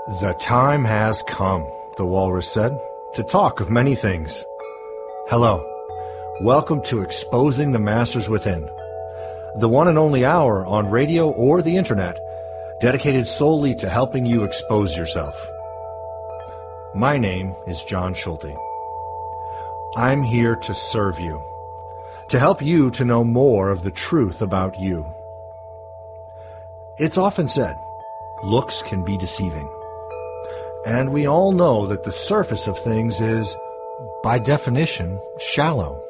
The time has come, the walrus said, to talk of many things. Hello. Welcome to Exposing the Masters Within, the one and only hour on radio or the internet dedicated solely to helping you expose yourself. My name is John Schulte. I'm here to serve you, to help you to know more of the truth about you. It's often said, looks can be deceiving. And we all know that the surface of things is, by definition, shallow.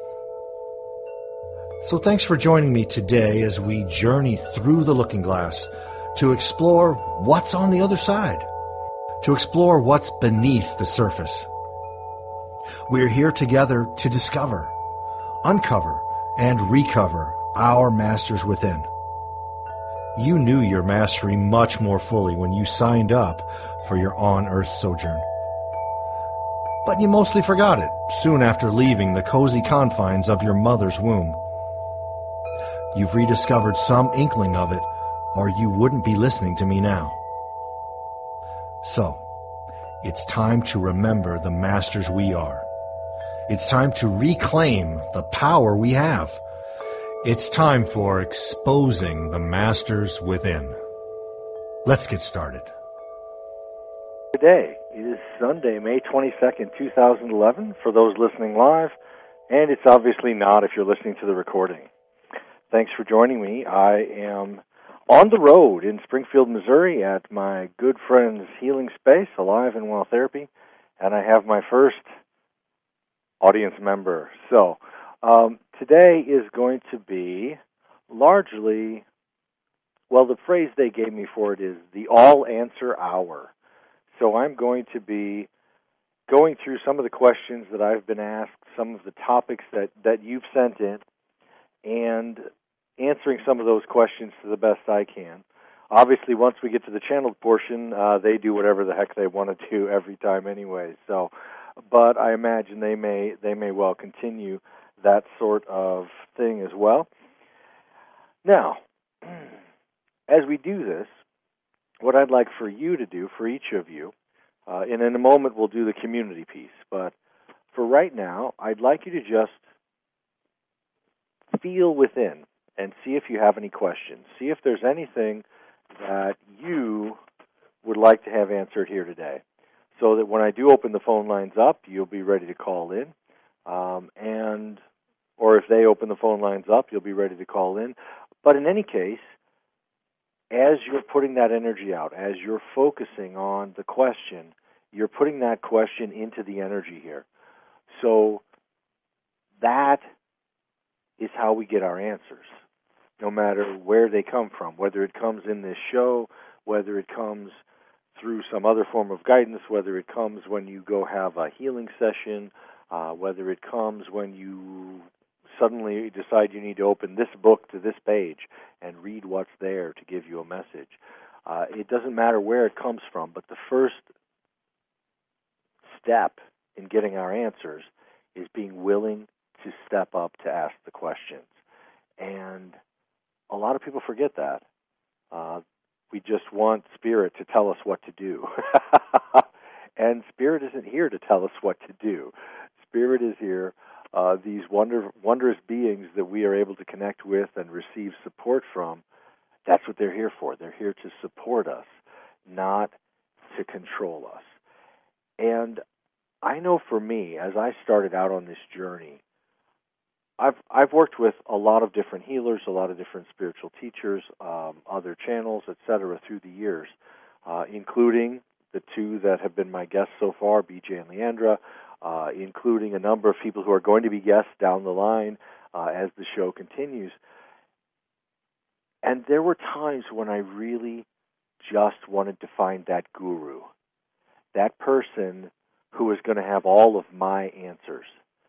So thanks for joining me today as we journey through the looking glass to explore what's on the other side, to explore what's beneath the surface. We're here together to discover, uncover, and recover our masters within. You knew your mastery much more fully when you signed up for your on-earth sojourn. But you mostly forgot it soon after leaving the cozy confines of your mother's womb. You've rediscovered some inkling of it, or you wouldn't be listening to me now. So, it's time to remember the masters we are. It's time to reclaim the power we have. It's time for Exposing the Masters Within. Let's get started. Today is Sunday, May 22nd, 2011, for those listening live, and it's obviously not if you're listening to the recording. Thanks for joining me. I am on the road in Springfield, Missouri at my good friend's healing space, Alive and Well Therapy, and I have my first audience member. So, today is going to be largely, well, the phrase they gave me for it is the all-answer hour. So I'm going to be going through some of the questions that I've been asked, some of the topics that you've sent in, and answering some of those questions to the best I can. Obviously, once we get to the channeled portion, they do whatever the heck they want to do every time anyway. So, but I imagine they may well continue that sort of thing as well. Now, as we do this, what I'd like for you to do, for each of you, and in a moment we'll do the community piece, but for right now, I'd like you to just feel within and see if you have any questions. See if there's anything that you would like to have answered here today, so that when I do open the phone lines up, you'll be ready to call in, or if they open the phone lines up, you'll be ready to call in. But in any case, as you're putting that energy out, as you're focusing on the question, you're putting that question into the energy here. So that is how we get our answers, no matter where they come from, whether it comes in this show, whether it comes through some other form of guidance, whether it comes when you go have a healing session, whether it comes when you suddenly decide you need to open this book to this page and read what's there to give you a message. It doesn't matter where it comes from, but the first step in getting our answers is being willing to step up to ask the questions. And a lot of people forget that. We just want Spirit to tell us what to do. And Spirit isn't here to tell us what to do. Spirit is here. These wondrous beings that we are able to connect with and receive support from, that's what they're here for. They're here to support us, not to control us. And I know for me, as I started out on this journey, I've worked with a lot of different healers, a lot of different spiritual teachers, other channels, etc., through the years, including the two that have been my guests so far, BJ and Leandra, including a number of people who are going to be guests down the line as the show continues. And there were times when I really just wanted to find that guru, that person who was going to have all of my answers.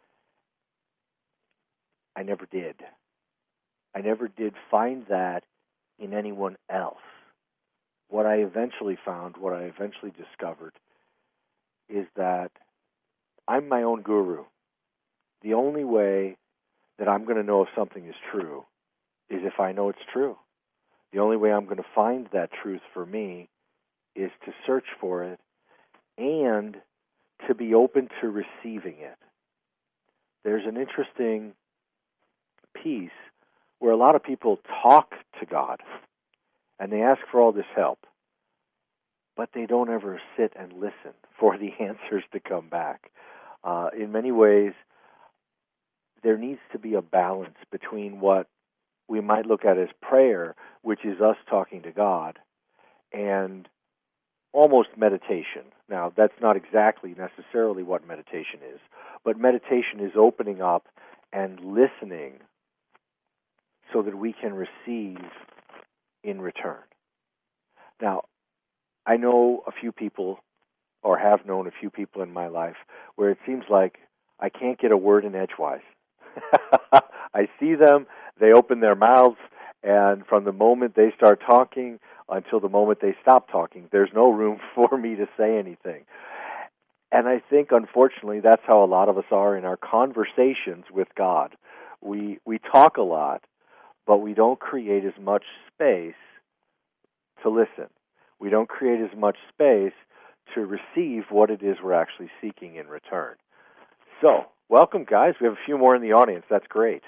I never did. I never did find that in anyone else. What I eventually found, what I eventually discovered, is that I'm my own guru. The only way that I'm going to know if something is true is if I know it's true. The only way I'm going to find that truth for me is to search for it and to be open to receiving it. There's an interesting piece where a lot of people talk to God and they ask for all this help, but they don't ever sit and listen for the answers to come back. In many ways, there needs to be a balance between what we might look at as prayer, which is us talking to God, and almost meditation. Now, that's not exactly necessarily what meditation is, but meditation is opening up and listening so that we can receive in return. Now, I know a few people, or have known a few people in my life, where it seems like I can't get a word in edgewise. I see them, they open their mouths, and from the moment they start talking until the moment they stop talking, there's no room for me to say anything. And I think, unfortunately, that's how a lot of us are in our conversations with God. We talk a lot, but we don't create as much space to listen. We don't create as much space to receive what it is we're actually seeking in return. So, welcome, guys. We have a few more in the audience. That's great.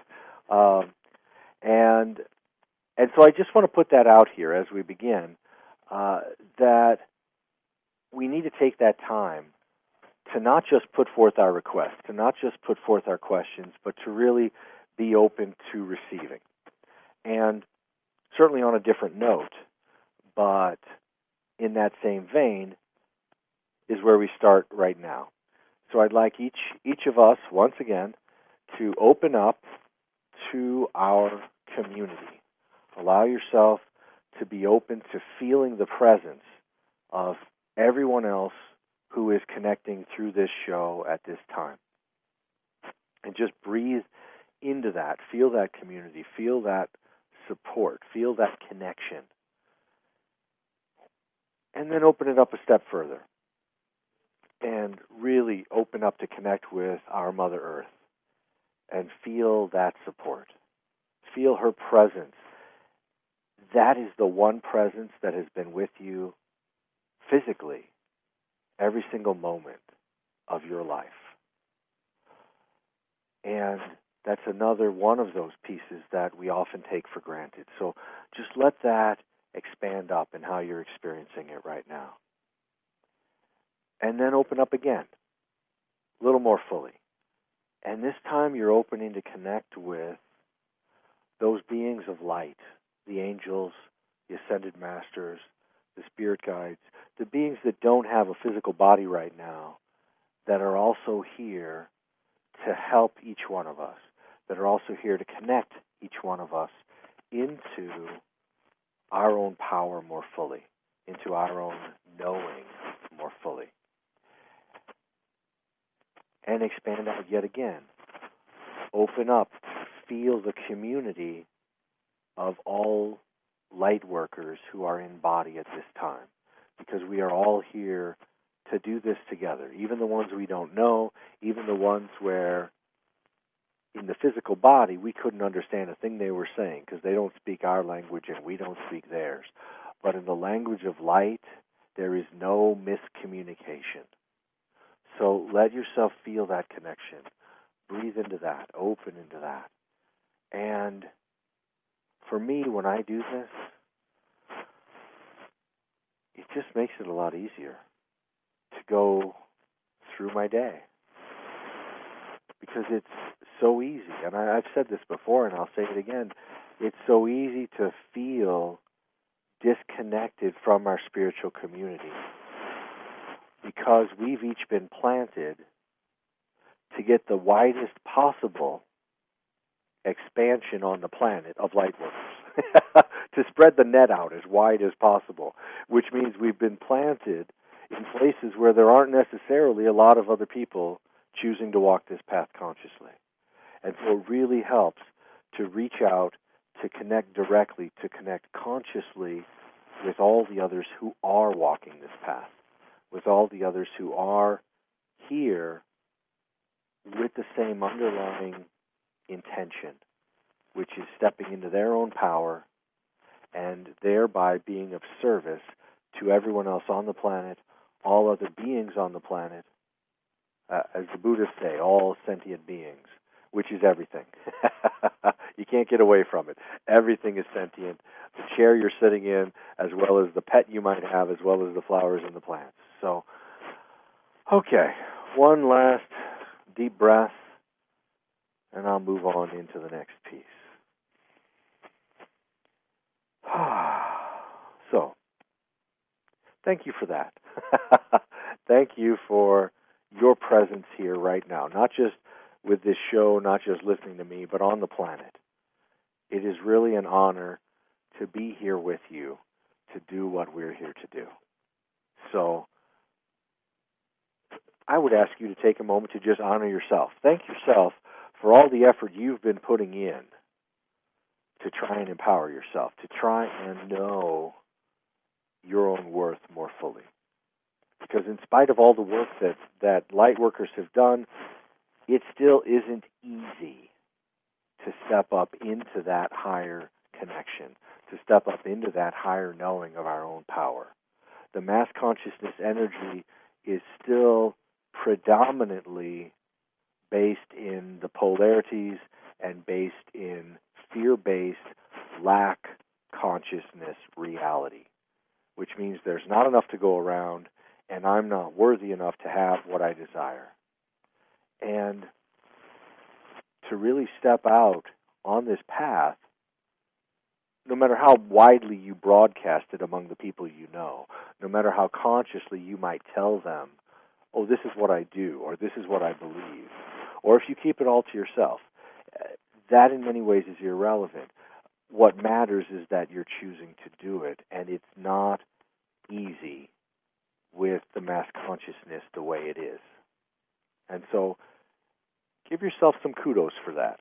And so I just want to put that out here as we begin, that we need to take that time to not just put forth our requests, to not just put forth our questions, but to really be open to receiving. And certainly on a different note, but in that same vein, is where we start right now. So I'd like each of us, once again, to open up to our community. Allow yourself to be open to feeling the presence of everyone else who is connecting through this show at this time. And just breathe into that. Feel that community. Feel that support. Feel that connection. And then open it up a step further. And really open up to connect with our Mother Earth. And feel that support. Feel her presence. That is the one presence that has been with you physically every single moment of your life. And that's another one of those pieces that we often take for granted. So just let that expand up in how you're experiencing it right now. And then open up again, a little more fully. And this time you're opening to connect with those beings of light, the angels, the ascended masters, the spirit guides, the beings that don't have a physical body right now, that are also here to help each one of us, that are also here to connect each one of us into our own power more fully, into our own knowing more fully. And expand out yet again. Open up, feel the community of all light workers who are in body at this time, because we are all here to do this together, even the ones we don't know, even the ones where in the physical body we couldn't understand a thing they were saying because they don't speak our language and we don't speak theirs. But in the language of light, there is no miscommunication. So let yourself feel that connection. Breathe into that. Open into that. And for me, when I do this, it just makes it a lot easier to go through my day. Because it's so easy. And I've said this before, and I'll say it again. It's so easy to feel disconnected from our spiritual community, because we've each been planted to get the widest possible expansion on the planet of light workers, to spread the net out as wide as possible, which means we've been planted in places where there aren't necessarily a lot of other people choosing to walk this path consciously. And so it really helps to reach out, to connect directly, to connect consciously with all the others who are walking this path, with all the others who are here with the same underlying intention, which is stepping into their own power and thereby being of service to everyone else on the planet, all other beings on the planet. As the Buddhists say, all sentient beings, which is everything. You can't get away from it. Everything is sentient. The chair you're sitting in, as well as the pet you might have, as well as the flowers and the plants. So, okay, one last deep breath, and I'll move on into the next piece. So, thank you for that. Thank you for your presence here right now, not just with this show, not just listening to me, but on the planet. It is really an honor to be here with you to do what we're here to do. So I would ask you to take a moment to just honor yourself. Thank yourself for all the effort you've been putting in to try and empower yourself, to try and know your own worth more fully. Because in spite of all the work that light workers have done, it still isn't easy to step up into that higher connection, to step up into that higher knowing of our own power. The mass consciousness energy is still predominantly based in the polarities and based in fear-based lack consciousness reality, which means there's not enough to go around, and I'm not worthy enough to have what I desire. And to really step out on this path, no matter how widely you broadcast it among the people you know, no matter how consciously you might tell them, oh, this is what I do, or this is what I believe, or if you keep it all to yourself, that in many ways is irrelevant. What matters is that you're choosing to do it, and it's not easy with the mass consciousness the way it is. And so give yourself some kudos for that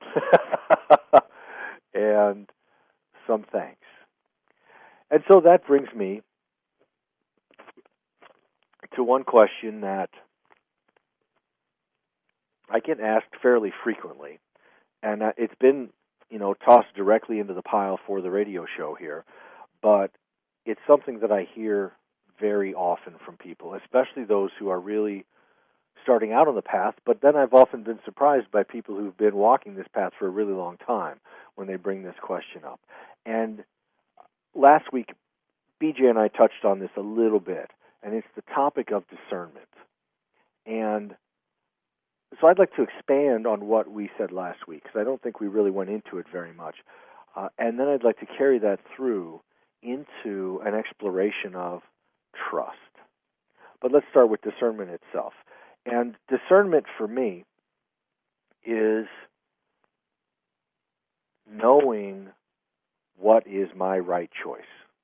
and some thanks. And so that brings me to one question that I get asked fairly frequently, and it's been, tossed directly into the pile for the radio show here, but it's something that I hear very often from people, especially those who are really starting out on the path, but then I've often been surprised by people who've been walking this path for a really long time when they bring this question up. And last week, BJ and I touched on this a little bit, and it's the topic of discernment. And so I'd like to expand on what we said last week, because I don't think we really went into it very much. And then I'd like to carry that through into an exploration of trust. But let's start with discernment itself. And discernment for me is knowing what is my right choice.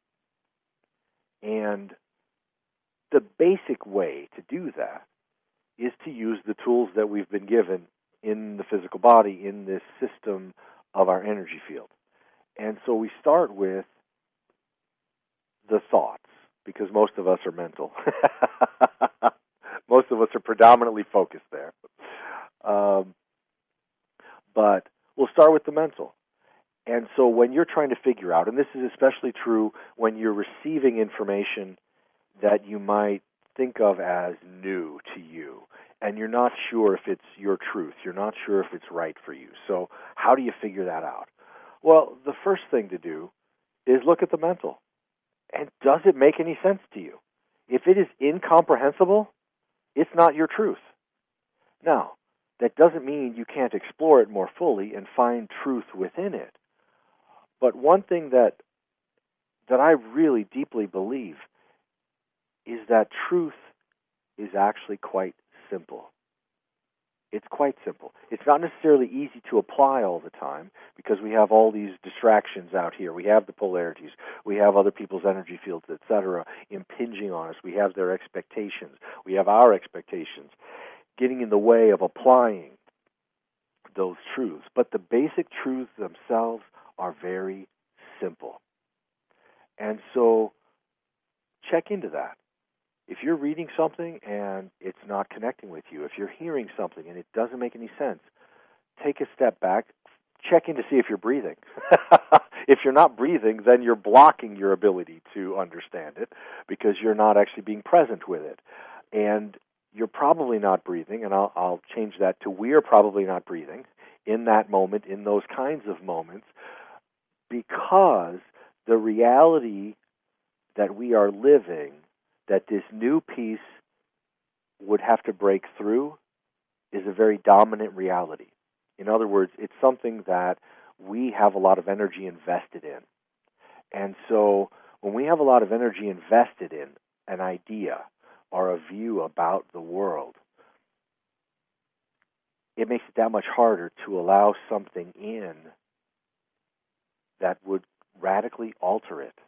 And the basic way to do that is to use the tools that we've been given in the physical body, in this system of our energy field. And so we start with the thoughts, because most of us are mental. Most of us are predominantly focused there. But we'll start with the mental. And so when you're trying to figure out, and this is especially true when you're receiving information that you might think of as new to you, and you're not sure if it's your truth, you're not sure if it's right for you. So how do you figure that out? Well, the first thing to do is look at the mental. And does it make any sense to you? If it is incomprehensible, it's not your truth. Now, that doesn't mean you can't explore it more fully and find truth within it. But one thing that I really deeply believe is that truth is actually quite simple. It's quite simple. It's not necessarily easy to apply all the time because we have all these distractions out here. We have the polarities. We have other people's energy fields, etc., impinging on us. We have their expectations. We have our expectations getting in the way of applying those truths. But the basic truths themselves are very simple. And so check into that. If you're reading something and it's not connecting with you, if you're hearing something and it doesn't make any sense, take a step back, check in to see if you're breathing. If you're not breathing, then you're blocking your ability to understand it because you're not actually being present with it. And you're probably not breathing, and I'll change that to we're probably not breathing in that moment, in those kinds of moments, because the reality that we are living, that this new piece would have to break through, is a very dominant reality. In other words, it's something that we have a lot of energy invested in. And so when we have a lot of energy invested in an idea or a view about the world, it makes it that much harder to allow something in that would radically alter it.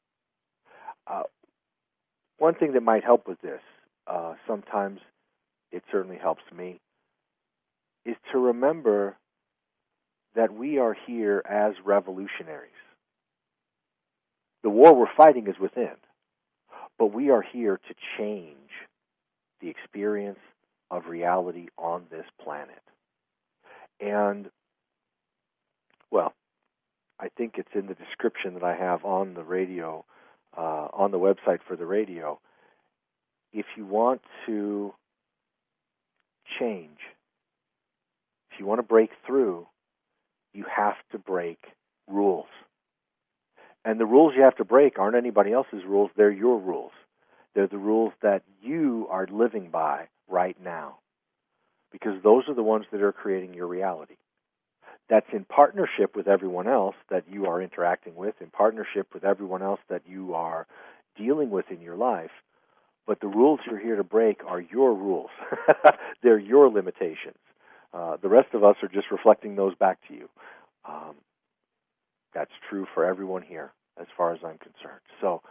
One thing that might help with this, sometimes it certainly helps me, is to remember that we are here as revolutionaries. The war we're fighting is within, but we are here to change the experience of reality on this planet. And, well, I think it's in the description that I have on the radio, on the website for the radio. If you want to change, if you want to break through, you have to break rules. And the rules you have to break aren't anybody else's rules, they're your rules. They're the rules that you are living by right now, because those are the ones that are creating your reality. That's in partnership with everyone else that you are interacting with, in partnership with everyone else that you are dealing with in your life. But the rules you're here to break are your rules. They're your limitations. The rest of us are just reflecting those back to you. That's true for everyone here, as far as I'm concerned. So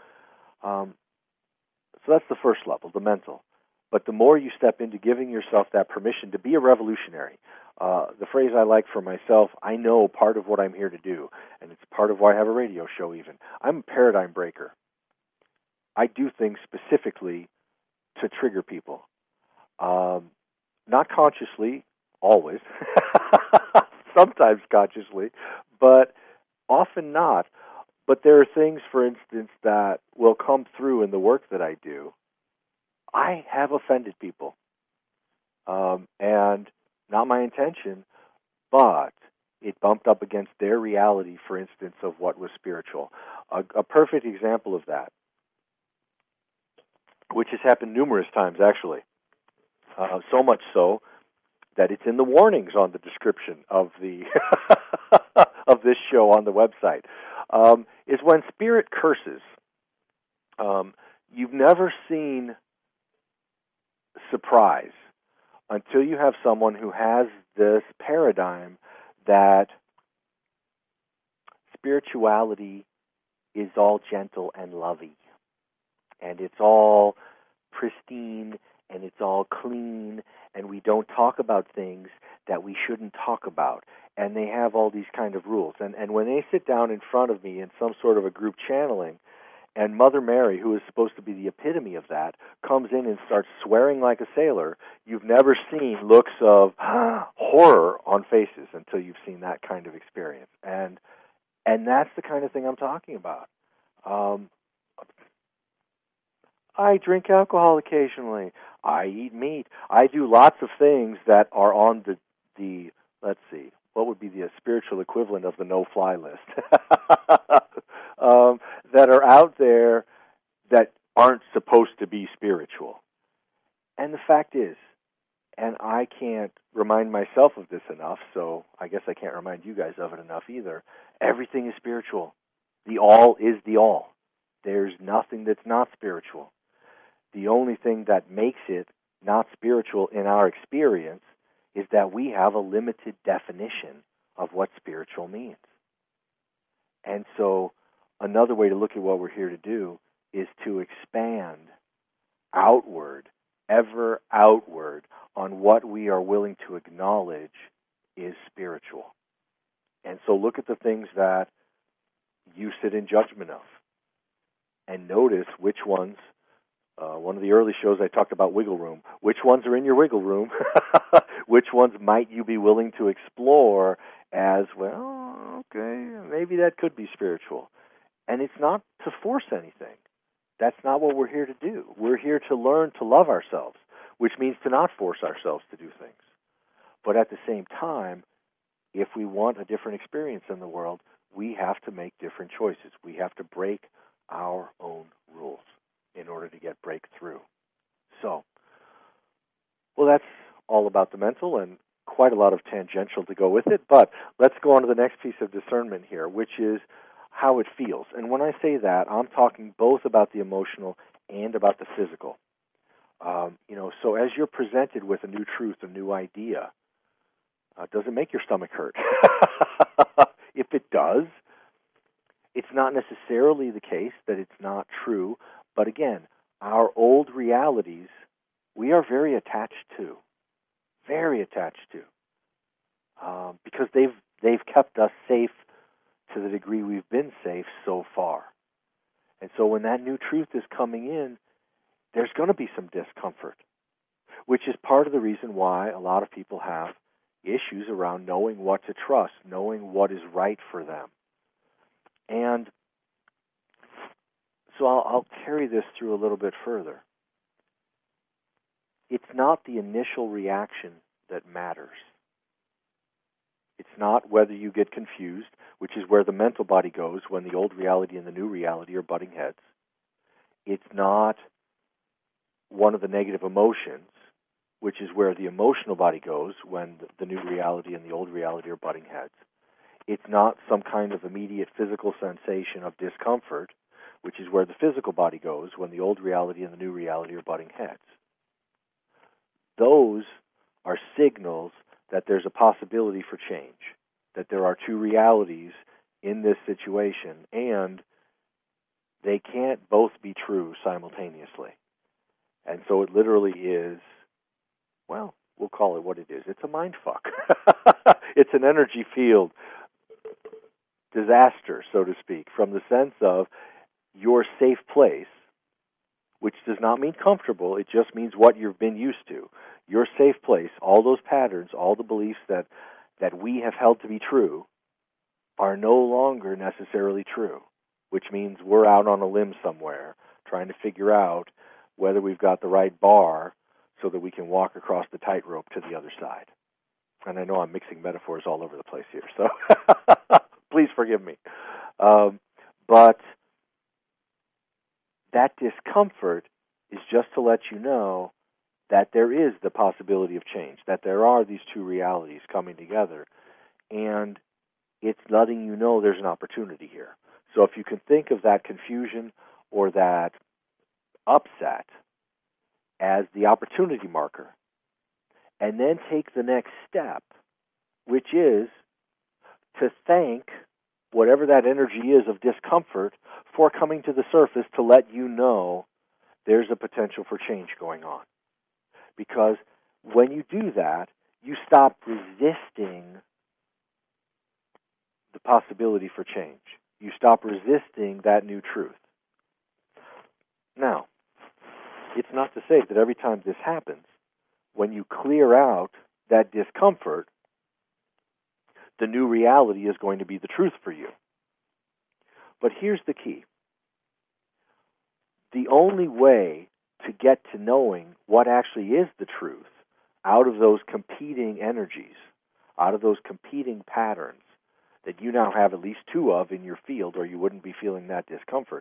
that's the first level, the mental. But the more you step into giving yourself that permission to be a revolutionary, the phrase I like for myself, I know part of what I'm here to do, and it's part of why I have a radio show even. I'm a paradigm breaker. I do things specifically to trigger people. Not consciously, always. Sometimes consciously, but often not. But there are things, for instance, that will come through in the work that I do. I have offended people. And not my intention, but it bumped up against their reality, for instance, of what was spiritual. A perfect example of that, which has happened numerous times, actually. So much so that it's in the warnings on the description of the of this show on the website, is when spirit curses. You've never seen surprise until you have someone who has this paradigm that spirituality is all gentle and lovey, and it's all pristine, and it's all clean, and we don't talk about things that we shouldn't talk about. And they have all these kind of rules. And when they sit down in front of me in some sort of a group channeling, and Mother Mary, who is supposed to be the epitome of that, comes in and starts swearing like a sailor, you've never seen looks of horror on faces until you've seen that kind of experience. And that's the kind of thing I'm talking about. I drink alcohol occasionally. I eat meat. I do lots of things that are on the let's see, what would be the spiritual equivalent of the no-fly list, that are out there that aren't supposed to be spiritual. And the fact is, and I can't remind myself of this enough, so I guess I can't remind you guys of it enough either, everything is spiritual. The all is the all. There's nothing that's not spiritual. The only thing that makes it not spiritual in our experience is that we have a limited definition of what spiritual means. And so another way to look at what we're here to do is to expand outward, ever outward, on what we are willing to acknowledge is spiritual. And so look at the things that you sit in judgment of and notice which ones. One of the early shows I talked about wiggle room. Which ones are in your wiggle room? Which ones might you be willing to explore as, well, okay, maybe that could be spiritual. And it's not to force anything. That's not what we're here to do. We're here to learn to love ourselves, which means to not force ourselves to do things. But at the same time, if we want a different experience in the world, we have to make different choices. We have to break our own rules in order to get breakthrough. So, well, that's all about the mental and quite a lot of tangential to go with it. But let's go on to the next piece of discernment here, which is how it feels. And when I say that, I'm talking both about the emotional and about the physical. So as you're presented with a new truth, a new idea, does it make your stomach hurt? If it does, it's not necessarily the case that it's not true. But again, our old realities, we are very attached to, because they've kept us safe to the degree we've been safe so far. And so when that new truth is coming in, there's going to be some discomfort, which is part of the reason why a lot of people have issues around knowing what to trust, knowing what is right for them. And so I'll carry this through a little bit further. It's not the initial reaction that matters. It's not whether you get confused, which is where the mental body goes when the old reality and the new reality are butting heads. It's not one of the negative emotions, which is where the emotional body goes when the new reality and the old reality are butting heads. It's not some kind of immediate physical sensation of discomfort, which is where the physical body goes when the old reality and the new reality are butting heads. Those are signals that there's a possibility for change, that there are two realities in this situation, and they can't both be true simultaneously. And so it literally is, well, we'll call it what it is. It's a mind fuck. It's an energy field disaster, so to speak, from the sense of your safe place, which does not mean comfortable. It just means what you've been used to. Your safe place, all those patterns, all the beliefs that we have held to be true are no longer necessarily true, which means we're out on a limb somewhere trying to figure out whether we've got the right bar so that we can walk across the tightrope to the other side. And I know I'm mixing metaphors all over the place here, so please forgive me. But that discomfort is just to let you know that there is the possibility of change, that there are these two realities coming together, and it's letting you know there's an opportunity here. So if you can think of that confusion or that upset as the opportunity marker, and then take the next step, which is to thank whatever that energy is of discomfort for coming to the surface to let you know there's a potential for change going on. Because when you do that, you stop resisting the possibility for change. You stop resisting that new truth. Now, it's not to say that every time this happens, when you clear out that discomfort, the new reality is going to be the truth for you. But here's the key. The only way to get to knowing what actually is the truth out of those competing energies, out of those competing patterns that you now have at least two of in your field, or you wouldn't be feeling that discomfort,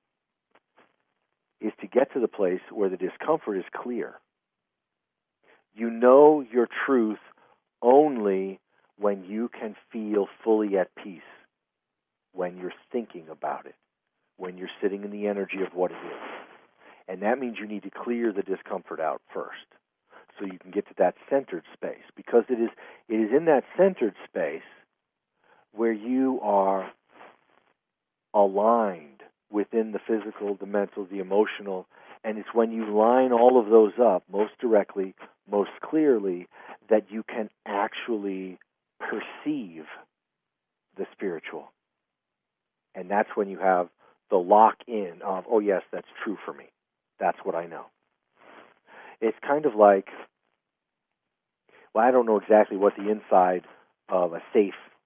is to get to the place where the discomfort is clear. You know your truth only when you can feel fully at peace, when you're thinking about it, when you're sitting in the energy of what it is. And that means you need to clear the discomfort out first so you can get to that centered space, because it is in that centered space where you are aligned within the physical, the mental, the emotional, and it's when you line all of those up most directly, most clearly, that you can actually perceive the spiritual. And that's when you have the lock-in of, oh yes, that's true for me. That's what I know. It's kind of like, well, I don't know exactly what the inside of a safe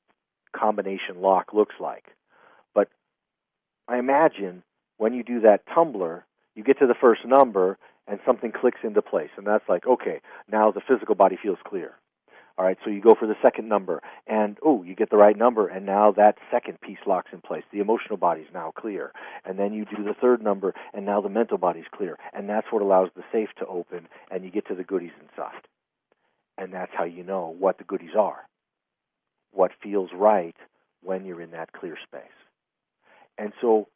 combination lock looks like. But I imagine when you do that tumbler, you get to the first number and something clicks into place. And that's like, okay, now the physical body feels clear. All right, so you go for the second number, and you get the right number, and now that second piece locks in place. The emotional body is now clear. And then you do the third number, and now the mental body is clear. And that's what allows the safe to open, and you get to the goodies inside. And that's how you know what the goodies are, what feels right when you're in that clear space. And so,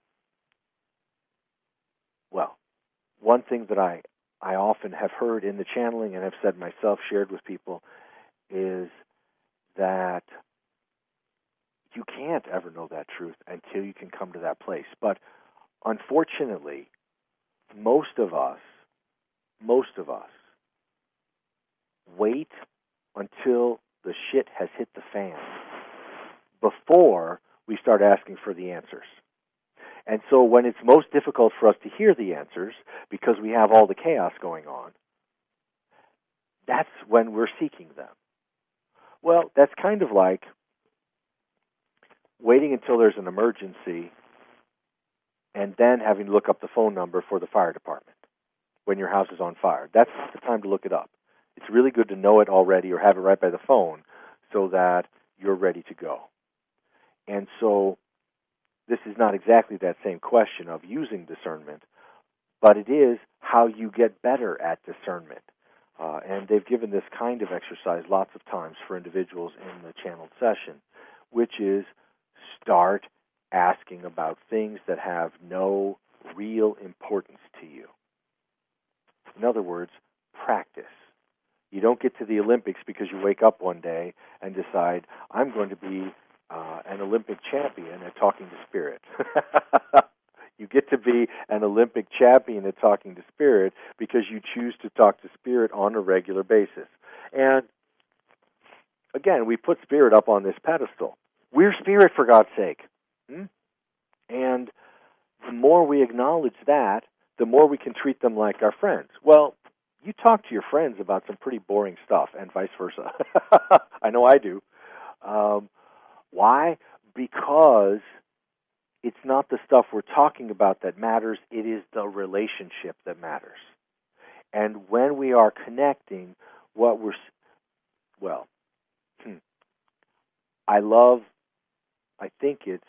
well, one thing that I often have heard in the channeling and have said myself, shared with people, is that you can't ever know that truth until you can come to that place. But unfortunately, most of us wait until the shit has hit the fan before we start asking for the answers. And so when it's most difficult for us to hear the answers because we have all the chaos going on, that's when we're seeking them. Well, that's kind of like waiting until there's an emergency and then having to look up the phone number for the fire department when your house is on fire. That's not the time to look it up. It's really good to know it already or have it right by the phone so that you're ready to go. And so this is not exactly that same question of using discernment, but it is how you get better at discernment. And they've given this kind of exercise lots of times for individuals in the channeled session, which is start asking about things that have no real importance to you. In other words, practice. You don't get to the Olympics because you wake up one day and decide, I'm going to be an Olympic champion at talking to spirit. You get to be an Olympic champion at talking to spirit because you choose to talk to spirit on a regular basis. And again, we put spirit up on this pedestal. We're spirit, for God's sake. And the more we acknowledge that, the more we can treat them like our friends. Well, you talk to your friends about some pretty boring stuff, and vice versa. I know I do. Why? Because it's not the stuff we're talking about that matters. It is the relationship that matters. And when we are connecting, I think it's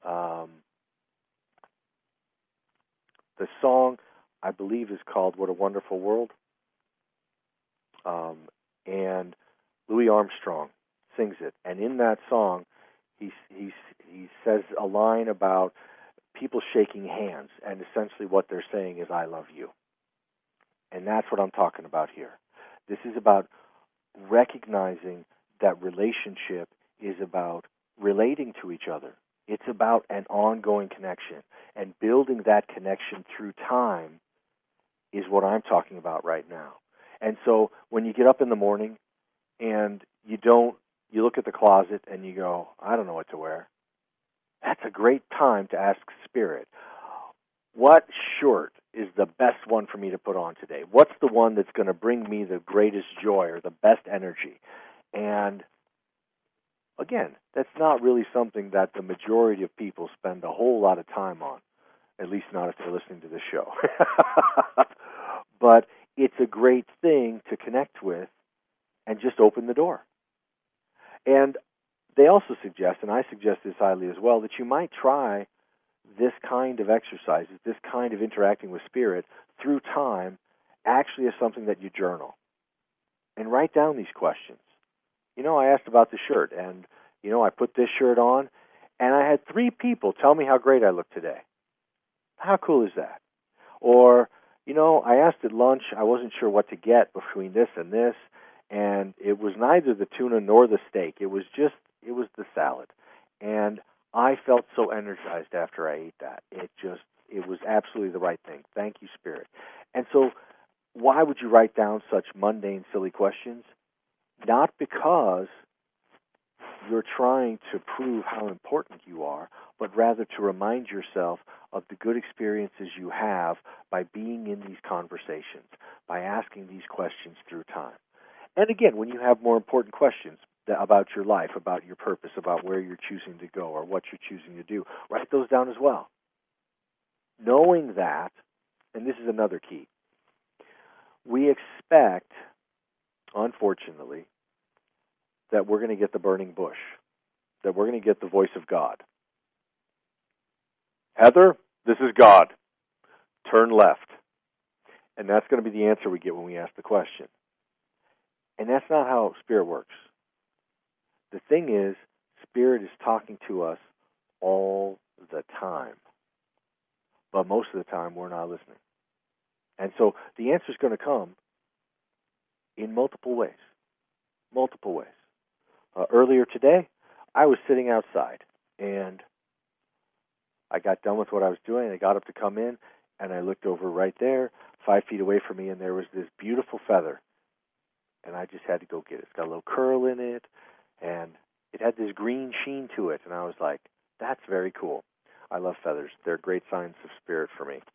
the song, I believe, is called What a Wonderful World. And Louis Armstrong sings it. And in that song, he says a line about people shaking hands, and essentially what they're saying is, I love you. And that's what I'm talking about here. This is about recognizing that relationship is about relating to each other. It's about an ongoing connection. And building that connection through time is what I'm talking about right now. And so when you get up in the morning and you look at the closet and you go, I don't know what to wear, that's a great time to ask Spirit, what shirt is the best one for me to put on today? What's the one that's going to bring me the greatest joy or the best energy? And again, that's not really something that the majority of people spend a whole lot of time on, at least not if they're listening to this show. But it's a great thing to connect with and just open the door. And they also suggest, and I suggest this highly as well, that you might try this kind of exercise, this kind of interacting with spirit through time, actually as something that you journal. And write down these questions. I asked about the shirt, and, I put this shirt on, and I had 3 people tell me how great I look today. How cool is that? Or, I asked at lunch, I wasn't sure what to get between this, and it was neither the tuna nor the steak. It was the salad. And I felt so energized after I ate that. It was absolutely the right thing. Thank you, Spirit. And so why would you write down such mundane, silly questions? Not because you're trying to prove how important you are, but rather to remind yourself of the good experiences you have by being in these conversations, by asking these questions through time. And again, when you have more important questions, about your life, about your purpose, about where you're choosing to go or what you're choosing to do. Write those down as well. Knowing that, and this is another key, we expect, unfortunately, that we're going to get the burning bush, that we're going to get the voice of God. Heather, this is God. Turn left. And that's going to be the answer we get when we ask the question. And that's not how Spirit works. The thing is, Spirit is talking to us all the time. But most of the time, we're not listening. And so the answer is going to come in multiple ways. Multiple ways. Earlier today, I was sitting outside, and I got done with what I was doing. I got up to come in, and I looked over right there, 5 feet away from me, and there was this beautiful feather. And I just had to go get it. It's got a little curl in it, and it had this green sheen to it. And I was like, that's very cool. I love feathers. They're great signs of spirit for me.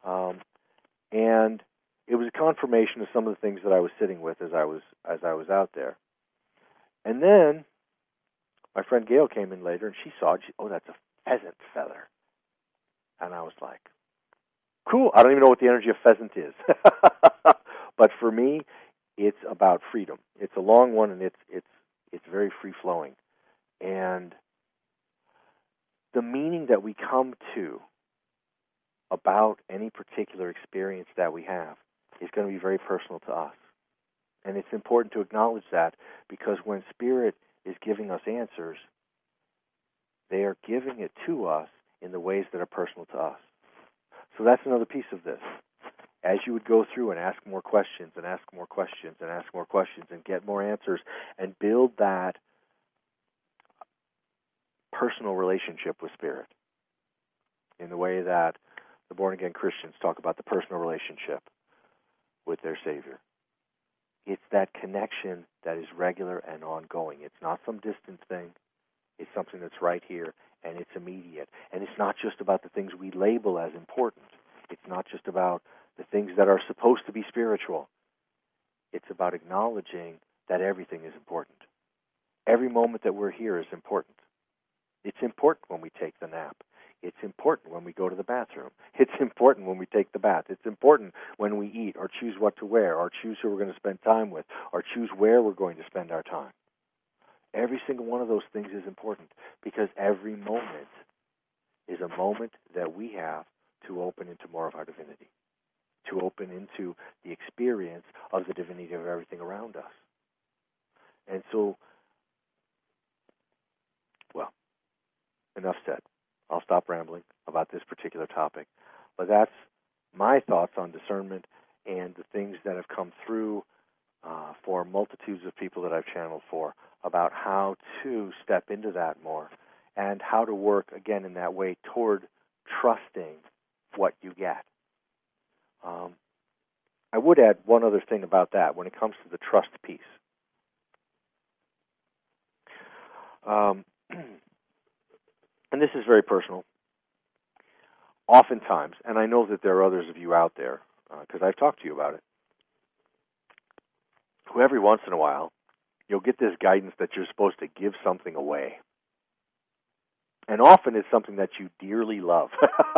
And it was a confirmation of some of the things that I was sitting with as I was out there. And then my friend Gail came in later, and she saw it. Oh, that's a pheasant feather. And I was like, cool. I don't even know what the energy of pheasant is. But for me, it's about freedom. It's a long one, and it's very free-flowing. And the meaning that we come to about any particular experience that we have is going to be very personal to us. And it's important to acknowledge that, because when Spirit is giving us answers, they are giving it to us in the ways that are personal to us. So that's another piece of this. As you would go through and ask more questions and ask more questions and ask more questions and get more answers and build that personal relationship with Spirit in the way that the born-again Christians talk about the personal relationship with their Savior. It's that connection that is regular and ongoing. It's not some distant thing. It's something that's right here, and it's immediate. And it's not just about the things we label as important. It's not just about the things that are supposed to be spiritual. It's about acknowledging that everything is important. Every moment that we're here is important. It's important when we take the nap. It's important when we go to the bathroom. It's important when we take the bath. It's important when we eat or choose what to wear or choose who we're going to spend time with or choose where we're going to spend our time. Every single one of those things is important, because every moment is a moment that we have to open into more of our divinity, to open into the experience of the divinity of everything around us. And so, well, enough said. I'll stop rambling about this particular topic. But that's my thoughts on discernment and the things that have come through for multitudes of people that I've channeled for, about how to step into that more and how to work, again, in that way toward trusting what you get. I would add one other thing about that when it comes to the trust piece. And this is very personal. Oftentimes, and I know that there are others of you out there, because I've talked to you about it, who every once in a while, you'll get this guidance that you're supposed to give something away. And often it's something that you dearly love.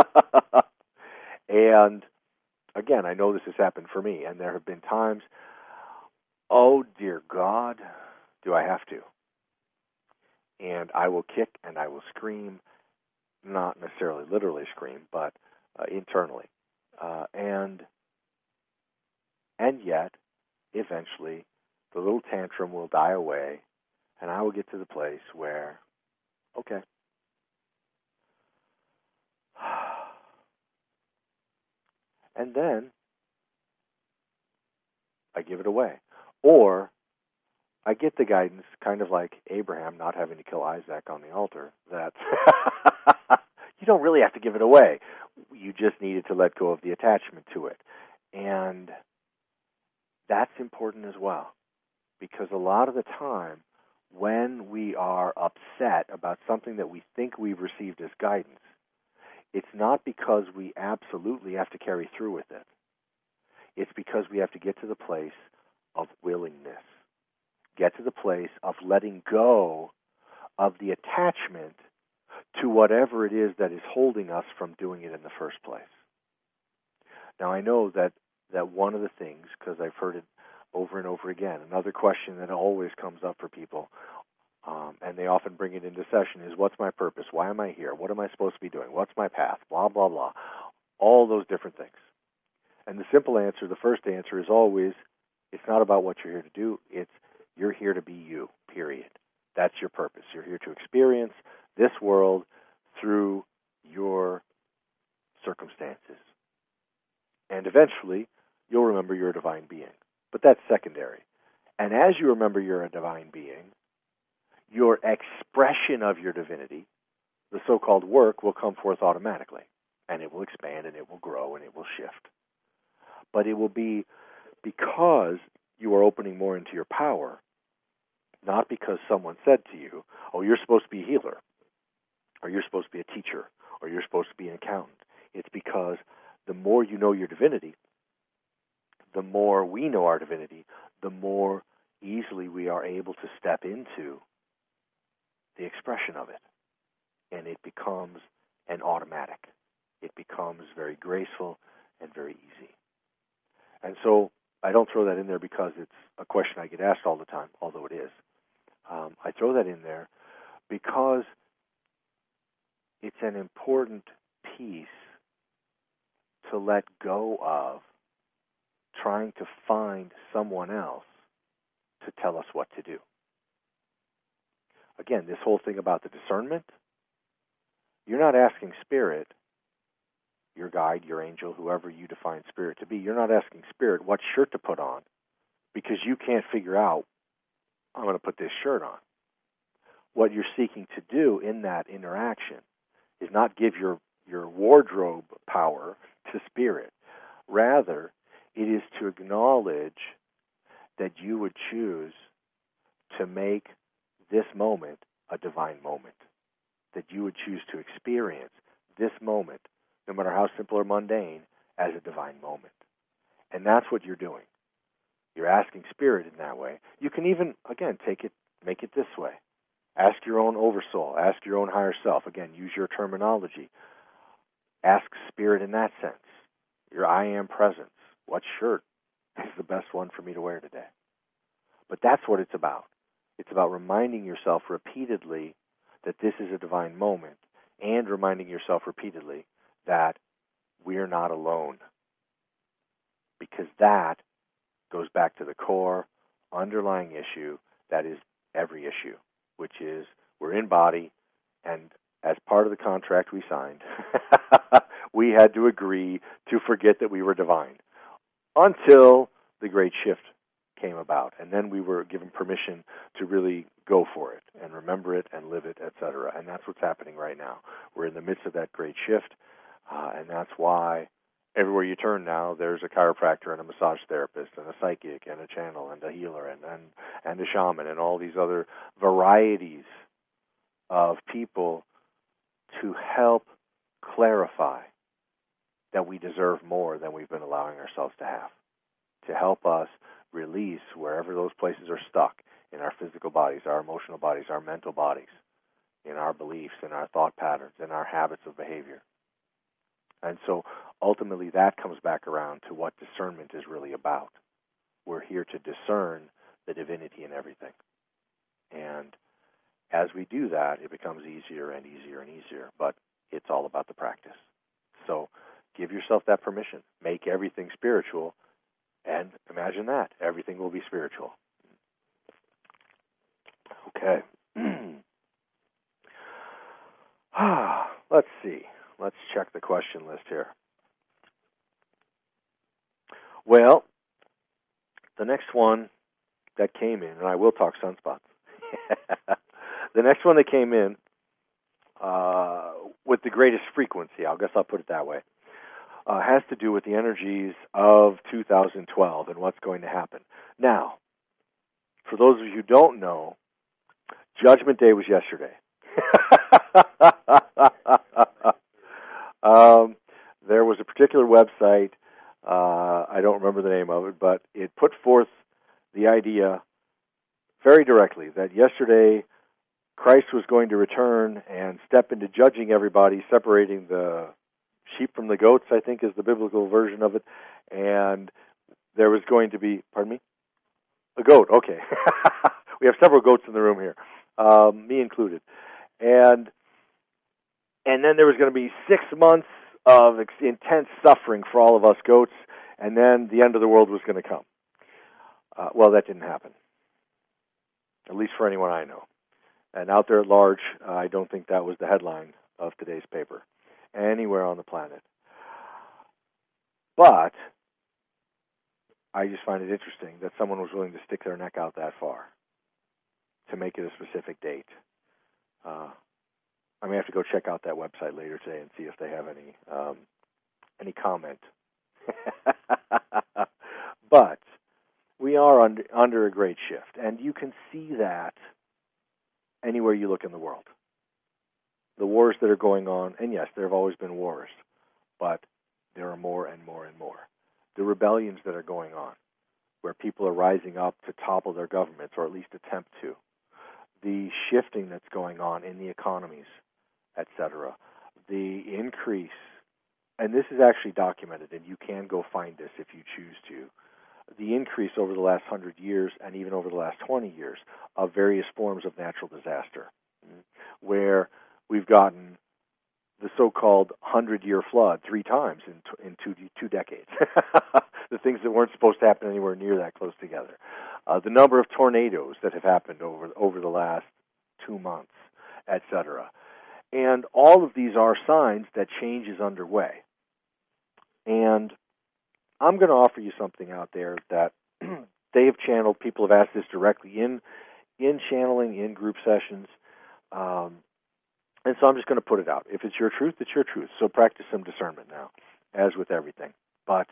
And again, I know this has happened for me, and there have been times, oh dear God, do I have to? And I will kick and I will scream, not necessarily literally scream, but internally. And yet, eventually, the little tantrum will die away, and I will get to the place where, okay, and then I give it away. Or I get the guidance, kind of like Abraham not having to kill Isaac on the altar, that you don't really have to give it away. You just needed to let go of the attachment to it. And that's important as well, because a lot of the time when we are upset about something that we think we've received as guidance, it's not because we absolutely have to carry through with it. It's because we have to get to the place of willingness. get to the place of letting go of the attachment to whatever it is that is holding us from doing it in the first place. Now, I know that one of the things, because I've heard it over and over again, another question that always comes up for people, and they often bring it into session, is what's my purpose? Why am I here? What am I supposed to be doing? What's my path? Blah, blah, blah. All those different things. And the simple answer, the first answer, is always, it's not about what you're here to do. It's you're here to be you, period. That's your purpose. You're here to experience this world through your circumstances. And eventually, you'll remember you're a divine being. But that's secondary. And as you remember you're a divine being, your expression of your divinity, the so-called work, will come forth automatically. And it will expand, and it will grow, and it will shift. But it will be because you are opening more into your power, not because someone said to you, oh, you're supposed to be a healer, or you're supposed to be a teacher, or you're supposed to be an accountant. It's because the more you know your divinity, the more we know our divinity, the more easily we are able to step into the expression of it. And it becomes an automatic. It becomes very graceful and very easy. And so I don't throw that in there because it's a question I get asked all the time, although it is. I throw that in there because it's an important piece to let go of trying to find someone else to tell us what to do. Again, this whole thing about the discernment, you're not asking Spirit, your guide, your angel, whoever you define Spirit to be, you're not asking Spirit what shirt to put on because you can't figure out, I'm going to put this shirt on. What you're seeking to do in that interaction is not give your wardrobe power to Spirit. Rather, it is to acknowledge that you would choose to make this moment a divine moment, that you would choose to experience this moment, no matter how simple or mundane, as a divine moment. And that's what you're doing. You're asking Spirit in that way. You can even, again, make it this way. Ask your own oversoul. Ask your own higher self. Again, use your terminology. Ask Spirit in that sense. Your I am presence. What shirt is the best one for me to wear today? But that's what it's about. It's about reminding yourself repeatedly that this is a divine moment and reminding yourself repeatedly that we're not alone. Because that goes back to the core underlying issue that is every issue, which is we're in body, and as part of the contract we signed, we had to agree to forget that we were divine until the great shift came about. And then we were given permission to really go for it and remember it and live it, etc. And that's what's happening right now. We're in the midst of that great shift, and that's why everywhere you turn now, there's a chiropractor and a massage therapist and a psychic and a channel and a healer and a shaman and all these other varieties of people to help clarify that we deserve more than we've been allowing ourselves to have, to help us release wherever those places are stuck in our physical bodies, our emotional bodies, our mental bodies, in our beliefs, in our thought patterns, in our habits of behavior. And so ultimately that comes back around to what discernment is really about. We're here to discern the divinity in everything. And as we do that, it becomes easier and easier and easier, but it's all about the practice. So give yourself that permission. Make everything spiritual, and imagine that. Everything will be spiritual. Okay. Let's see. Let's check the question list here. Well, the next one that came in, and I will talk sunspots. The next one that came in with the greatest frequency, I guess I'll put it that way, has to do with the energies of 2012 and what's going to happen. Now, for those of you who don't know, Judgment Day was yesterday. There was a particular website, I don't remember the name of it, but it put forth the idea very directly that yesterday Christ was going to return and step into judging everybody, separating the sheep from the goats, I think is the biblical version of it. And there was going to be, pardon me? A goat, okay. We have several goats in the room here, me included. And then there was going to be 6 months of intense suffering for all of us goats, and then the end of the world was going to come. Well, that didn't happen, at least for anyone I know. And out there at large, I don't think that was the headline of today's paper anywhere on the planet. But I just find it interesting that someone was willing to stick their neck out that far to make it a specific date. I may have to go check out that website later today and see if they have any comment. But we are under a great shift, and you can see that anywhere you look in the world. The wars that are going on, and yes, there have always been wars, but there are more and more and more. The rebellions that are going on, where people are rising up to topple their governments, or at least attempt to. The shifting that's going on in the economies, etc. The increase, and this is actually documented, and you can go find this if you choose to, the increase over the last 100 years and even over the last 20 years of various forms of natural disaster, where we've gotten the so-called 100-year flood 3 times in two decades. The things that weren't supposed to happen anywhere near that close together. The number of tornadoes that have happened over the last 2 months, etc. And all of these are signs that change is underway. And I'm going to offer you something out there that they have channeled. People have asked this directly in channeling, in group sessions. And so I'm just going to put it out. If it's your truth, it's your truth. So practice some discernment now, as with everything. But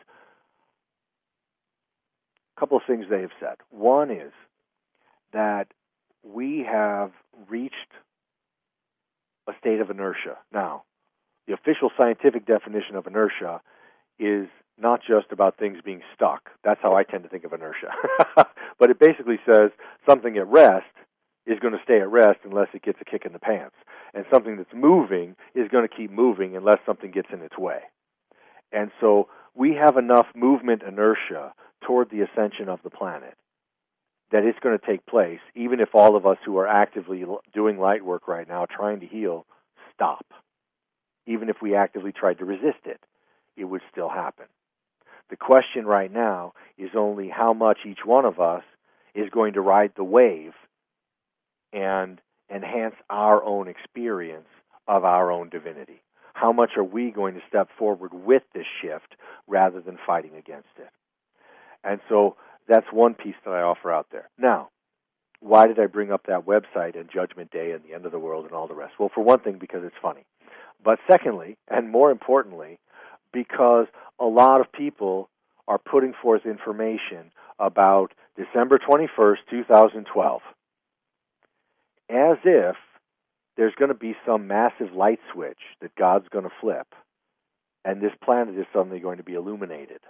a couple of things they have said. One is that we have reached a state of inertia. Now, the official scientific definition of inertia is not just about things being stuck. That's how I tend to think of inertia. But it basically says something at rest is going to stay at rest unless it gets a kick in the pants. And something that's moving is going to keep moving unless something gets in its way. And so we have enough movement inertia toward the ascension of the planet that it's going to take place, even if all of us who are actively doing light work right now, trying to heal, stop. Even if we actively tried to resist it, it would still happen. The question right now is only how much each one of us is going to ride the wave and enhance our own experience of our own divinity. How much are we going to step forward with this shift rather than fighting against it? And so that's one piece that I offer out there. Now, why did I bring up that website and Judgment Day and the end of the world and all the rest? Well, for one thing, because it's funny. But secondly, and more importantly, because a lot of people are putting forth information about December 21st, 2012, as if there's going to be some massive light switch that God's going to flip, and this planet is suddenly going to be illuminated.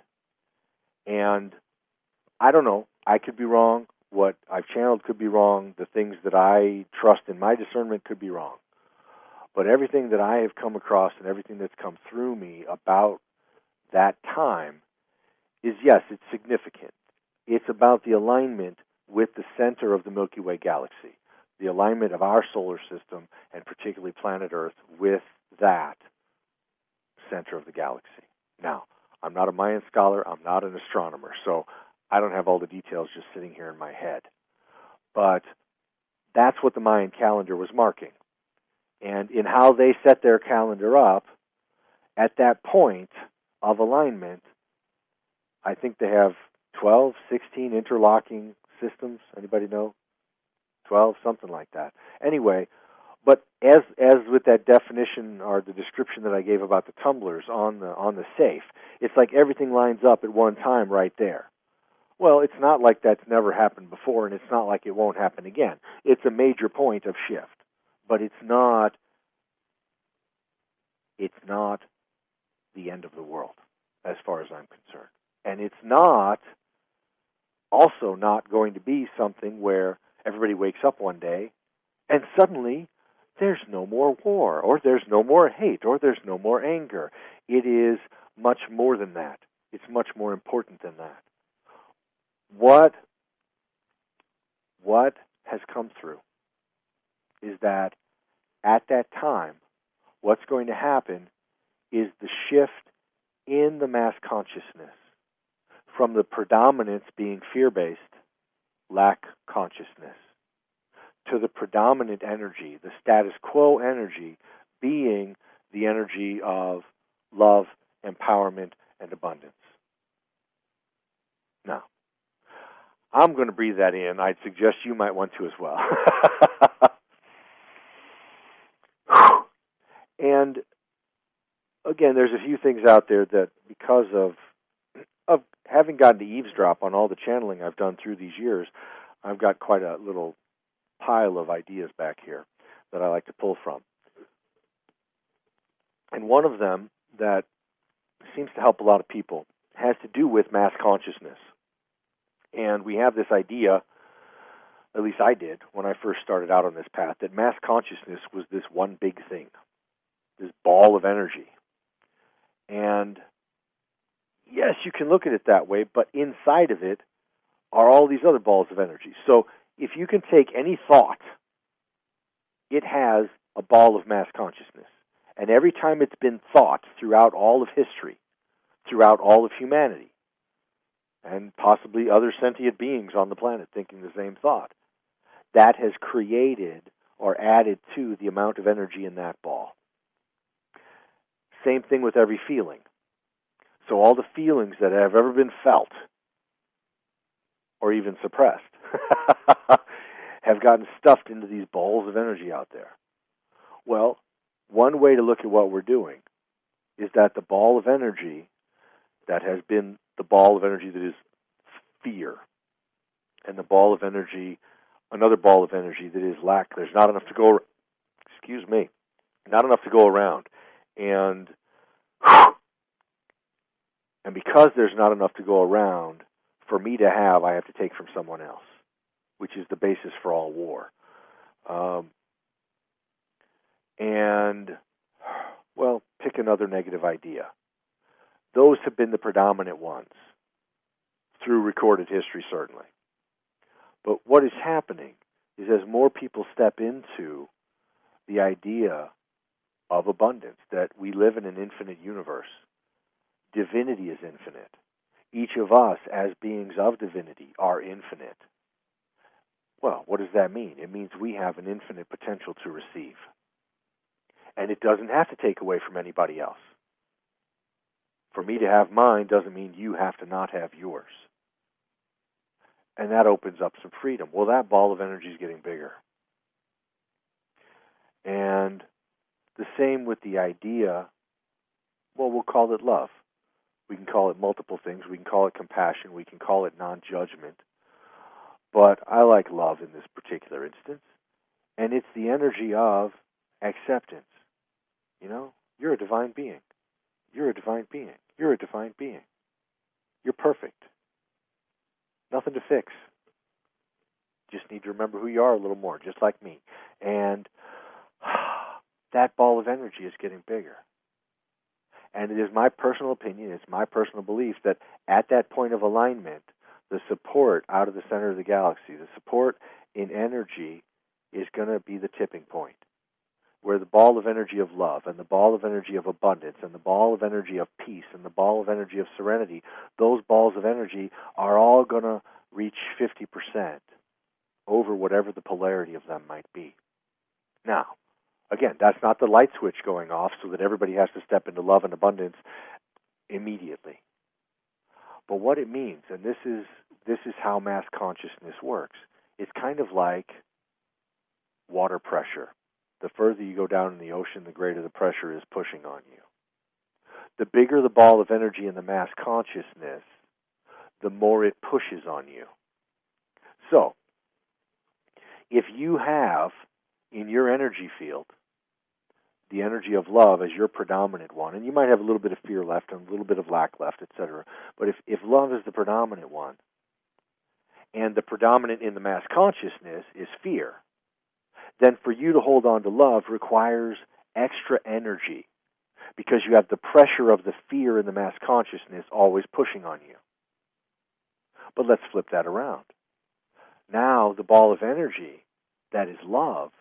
And I don't know. I could be wrong. What I've channeled could be wrong. The things that I trust in my discernment could be wrong. But everything that I have come across and everything that's come through me about that time is, yes, it's significant. It's about the alignment with the center of the Milky Way galaxy, the alignment of our solar system, and particularly planet Earth, with that center of the galaxy. Now, I'm not a Mayan scholar. I'm not an astronomer, so I don't have all the details just sitting here in my head. But that's what the Mayan calendar was marking. And in how they set their calendar up, at that point of alignment, I think they have 12, 16 interlocking systems. Anybody know? 12, something like that. Anyway, but as with that definition or the description that I gave about the tumblers on the safe, it's like everything lines up at one time right there. Well, it's not like that's never happened before, and it's not like it won't happen again. It's a major point of shift, but it's not the end of the world as far as I'm concerned. And it's also not going to be something where Everybody wakes up one day, and suddenly there's no more war, or there's no more hate, or there's no more anger. It is much more than that. It's much more important than that. What has come through is that at that time, what's going to happen is the shift in the mass consciousness from the predominance being fear-based, lack consciousness, to the predominant energy, the status quo energy, being the energy of love, empowerment, and abundance. Now, I'm going to breathe that in. I'd suggest you might want to as well. And again, there's a few things out there that, because of having gotten to eavesdrop on all the channeling I've done through these years, I've got quite a little pile of ideas back here that I like to pull from. And one of them that seems to help a lot of people has to do with mass consciousness. And we have this idea, at least I did when I first started out on this path, that mass consciousness was this one big thing, this ball of energy. And yes, you can look at it that way, but inside of it are all these other balls of energy. So if you can take any thought, it has a ball of mass consciousness. And every time it's been thought throughout all of history, throughout all of humanity, and possibly other sentient beings on the planet thinking the same thought, that has created or added to the amount of energy in that ball. Same thing with every feeling. So all the feelings that have ever been felt, or even suppressed, have gotten stuffed into these balls of energy out there. Well, one way to look at what we're doing is that the ball of energy that has been the ball of energy that is fear, and the ball of energy, another ball of energy that is lack. There's not enough to go, not enough to go around. And because there's not enough to go around, for me to have, I have to take from someone else, which is the basis for all war. And, well, pick another negative idea. Those have been the predominant ones through recorded history, certainly. But what is happening is as more people step into the idea of abundance, that we live in an infinite universe, divinity is infinite. Each of us, as beings of divinity, are infinite. Well, what does that mean? It means we have an infinite potential to receive. And it doesn't have to take away from anybody else. For me to have mine doesn't mean you have to not have yours. And that opens up some freedom. Well, that ball of energy is getting bigger. And the same with the idea, well, we'll call it love. We can call it multiple things. We can call it compassion. We can call it non-judgment. But I like love in this particular instance. And it's the energy of acceptance. You know, you're a divine being. You're a divine being. You're a divine being. You're perfect. Nothing to fix. Just need to remember who you are a little more, just like me. And that ball of energy is getting bigger. And it is my personal opinion, it's my personal belief that at that point of alignment, the support out of the center of the galaxy, the support in energy is going to be the tipping point, where the ball of energy of love and the ball of energy of abundance and the ball of energy of peace and the ball of energy of serenity, those balls of energy are all going to reach 50% over whatever the polarity of them might be. Now, again, that's not the light switch going off so that everybody has to step into love and abundance immediately. But what it means, and this is how mass consciousness works, it's kind of like water pressure. The further you go down in the ocean, the greater the pressure is pushing on you. The bigger the ball of energy in the mass consciousness, the more it pushes on you. So, if you have in your energy field the energy of love as your predominant one, and you might have a little bit of fear left and a little bit of lack left, etc. But if love is the predominant one, and the predominant in the mass consciousness is fear, then for you to hold on to love requires extra energy because you have the pressure of the fear in the mass consciousness always pushing on you. But let's flip that around. Now the ball of energy that is love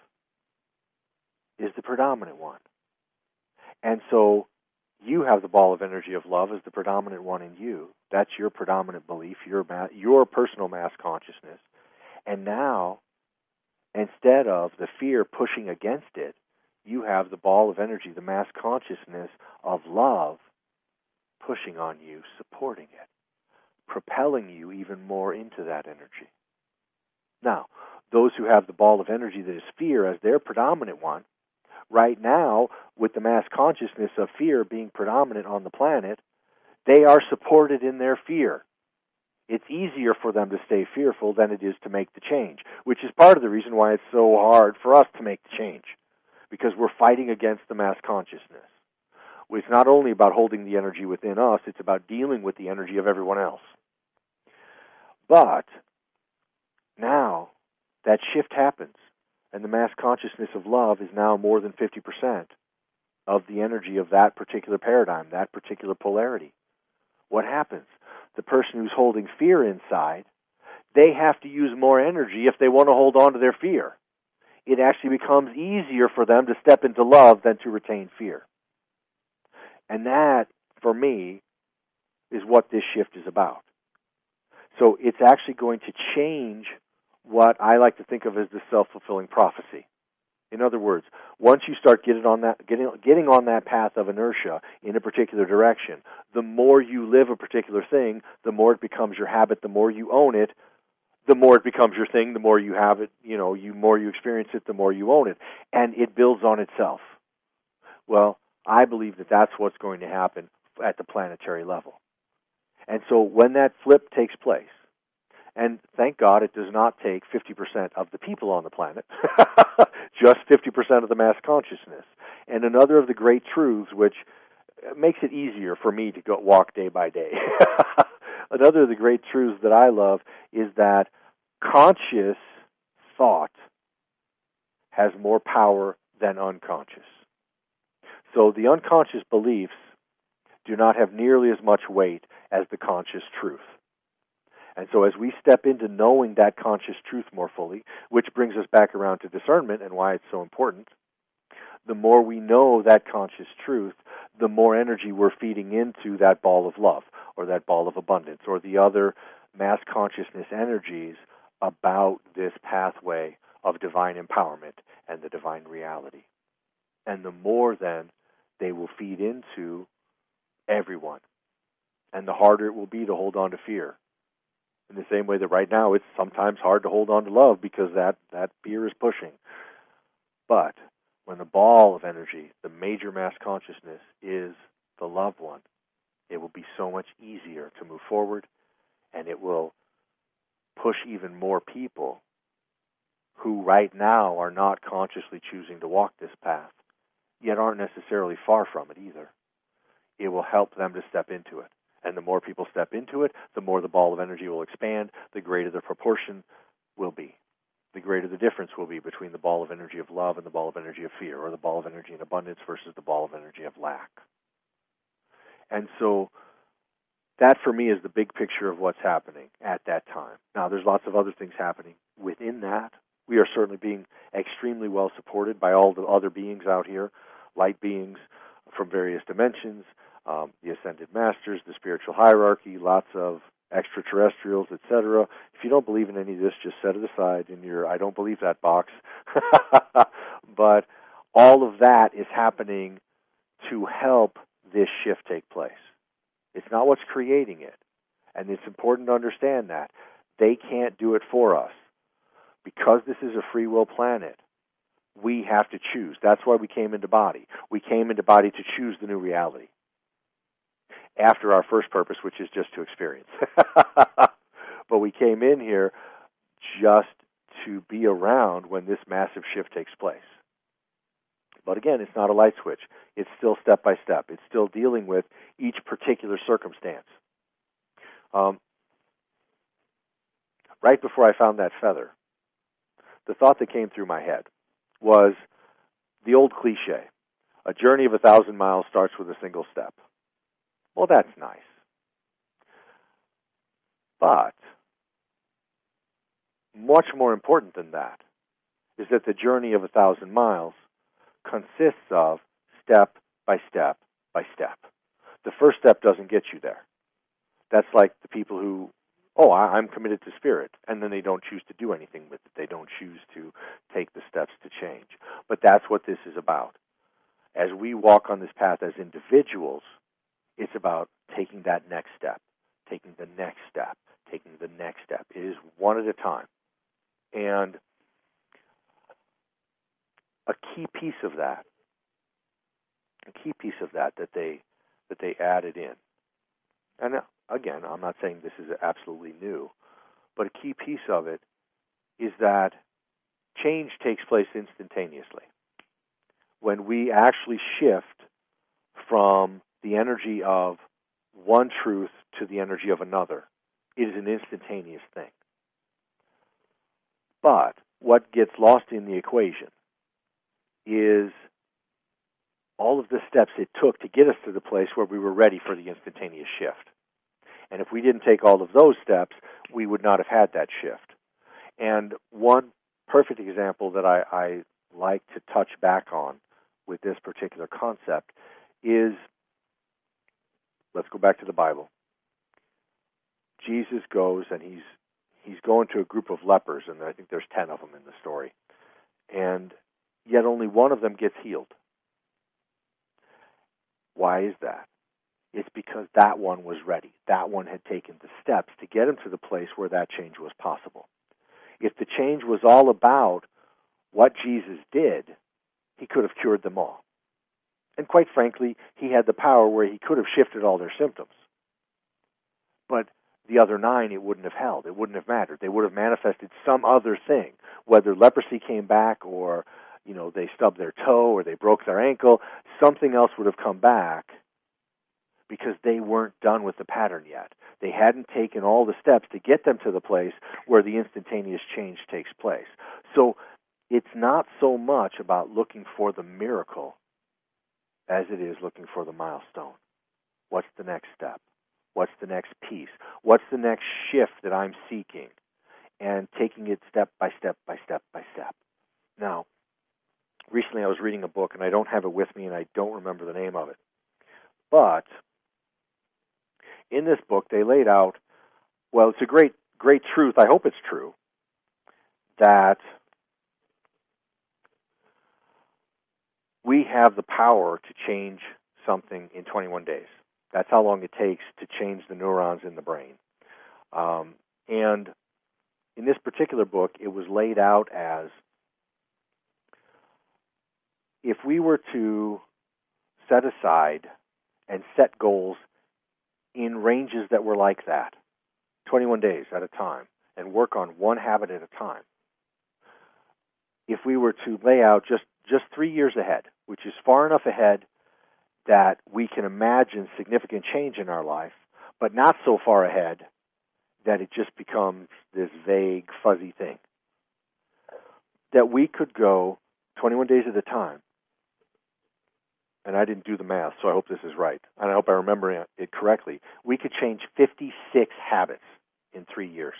is the predominant one. And so you have the ball of energy of love as the predominant one in you. That's your predominant belief, your personal mass consciousness. And now, instead of the fear pushing against it, you have the ball of energy, the mass consciousness of love pushing on you, supporting it, propelling you even more into that energy. Now, those who have the ball of energy that is fear as their predominant one, right now, with the mass consciousness of fear being predominant on the planet, they are supported in their fear. It's easier for them to stay fearful than it is to make the change, which is part of the reason why it's so hard for us to make the change, because we're fighting against the mass consciousness. It's not only about holding the energy within us, it's about dealing with the energy of everyone else. But now that shift happens, and the mass consciousness of love is now more than 50% of the energy of that particular paradigm, that particular polarity. What happens? The person who's holding fear inside, they have to use more energy if they want to hold on to their fear. It actually becomes easier for them to step into love than to retain fear. And that, for me, is what this shift is about. So it's actually going to change what I like to think of as the self-fulfilling prophecy. In other words, once you start getting on that path of inertia in a particular direction, the more you live a particular thing, the more it becomes your habit, the more you own it, the more it becomes your thing, the more you have it, the more you experience it, the more you own it. And it builds on itself. Well, I believe that that's what's going to happen at the planetary level. And so when that flip takes place, and thank God it does not take 50% of the people on the planet, just 50% of the mass consciousness. And another of the great truths, which makes it easier for me to walk day by day, another of the great truths that I love is that conscious thought has more power than unconscious. So the unconscious beliefs do not have nearly as much weight as the conscious truth. And so as we step into knowing that conscious truth more fully, which brings us back around to discernment and why it's so important, the more we know that conscious truth, the more energy we're feeding into that ball of love or that ball of abundance or the other mass consciousness energies about this pathway of divine empowerment and the divine reality. And the more then they will feed into everyone. And the harder it will be to hold on to fear. In the same way that right now it's sometimes hard to hold on to love because that fear is pushing. But when the ball of energy, the major mass consciousness, is the loved one, it will be so much easier to move forward, and it will push even more people who right now are not consciously choosing to walk this path, yet aren't necessarily far from it either. It will help them to step into it. And the more people step into it, the more the ball of energy will expand, the greater the proportion will be. The greater the difference will be between the ball of energy of love and the ball of energy of fear, or the ball of energy in abundance versus the ball of energy of lack. And so that, for me, is the big picture of what's happening at that time. Now, there's lots of other things happening within that. We are certainly being extremely well supported by all the other beings out here, light beings from various dimensions, the Ascended Masters, the spiritual hierarchy, lots of extraterrestrials, etc. If you don't believe in any of this, just set it aside in your I don't believe that box. But all of that is happening to help this shift take place. It's not what's creating it. And it's important to understand that. They can't do it for us. Because this is a free will planet, we have to choose. That's why we came into body. We came into body to choose the new reality. After our first purpose, which is just to experience. But we came in here just to be around when this massive shift takes place. But again, it's not a light switch. It's still step by step. It's still dealing with each particular circumstance. right before I found that feather, the thought that came through my head was the old cliche, a journey of 1,000 miles starts with a single step. Well, that's nice. But much more important than that is that the journey of 1,000 miles consists of step by step by step. The first step doesn't get you there. That's like the people who, I'm committed to spirit, and then they don't choose to do anything with it. They don't choose to take the steps to change. But that's what this is about. As we walk on this path as individuals, it's about taking that next step, taking the next step, taking the next step. It is one at a time. And a key piece of that that they added in. And again, I'm not saying this is absolutely new, but a key piece of it is that change takes place instantaneously. When we actually shift from the energy of one truth to the energy of another, it is an instantaneous thing. But what gets lost in the equation is all of the steps it took to get us to the place where we were ready for the instantaneous shift. And if we didn't take all of those steps, we would not have had that shift. And one perfect example that I like to touch back on with this particular concept is, let's go back to the Bible. Jesus goes and he's going to a group of lepers, and I think there's 10 of them in the story. And yet only one of them gets healed. Why is that? It's because that one was ready. That one had taken the steps to get him to the place where that change was possible. If the change was all about what Jesus did, he could have cured them all. And quite frankly, he had the power where he could have shifted all their symptoms. But the other 9, it wouldn't have held. It wouldn't have mattered. They would have manifested some other thing, whether leprosy came back or, they stubbed their toe or they broke their ankle. Something else would have come back because they weren't done with the pattern yet. They hadn't taken all the steps to get them to the place where the instantaneous change takes place. So it's not so much about looking for the miracle as it is looking for the milestone. What's the next step? What's the next piece? What's the next shift that I'm seeking? And taking it step by step by step by step. Now, recently I was reading a book, and I don't have it with me, and I don't remember the name of it. But in this book, they laid out, well, it's a great truth, I hope it's true, that we have the power to change something in 21 days. That's how long it takes to change the neurons in the brain. And in this particular book, it was laid out as if we were to set aside and set goals in ranges that were like that, 21 days at a time, and work on one habit at a time. If we were to lay out just 3 years ahead, which is far enough ahead that we can imagine significant change in our life, but not so far ahead that it just becomes this vague, fuzzy thing, that we could go 21 days at a time. And I didn't do the math, so I hope this is right, and I hope I remember it correctly. We could change 56 habits in 3 years.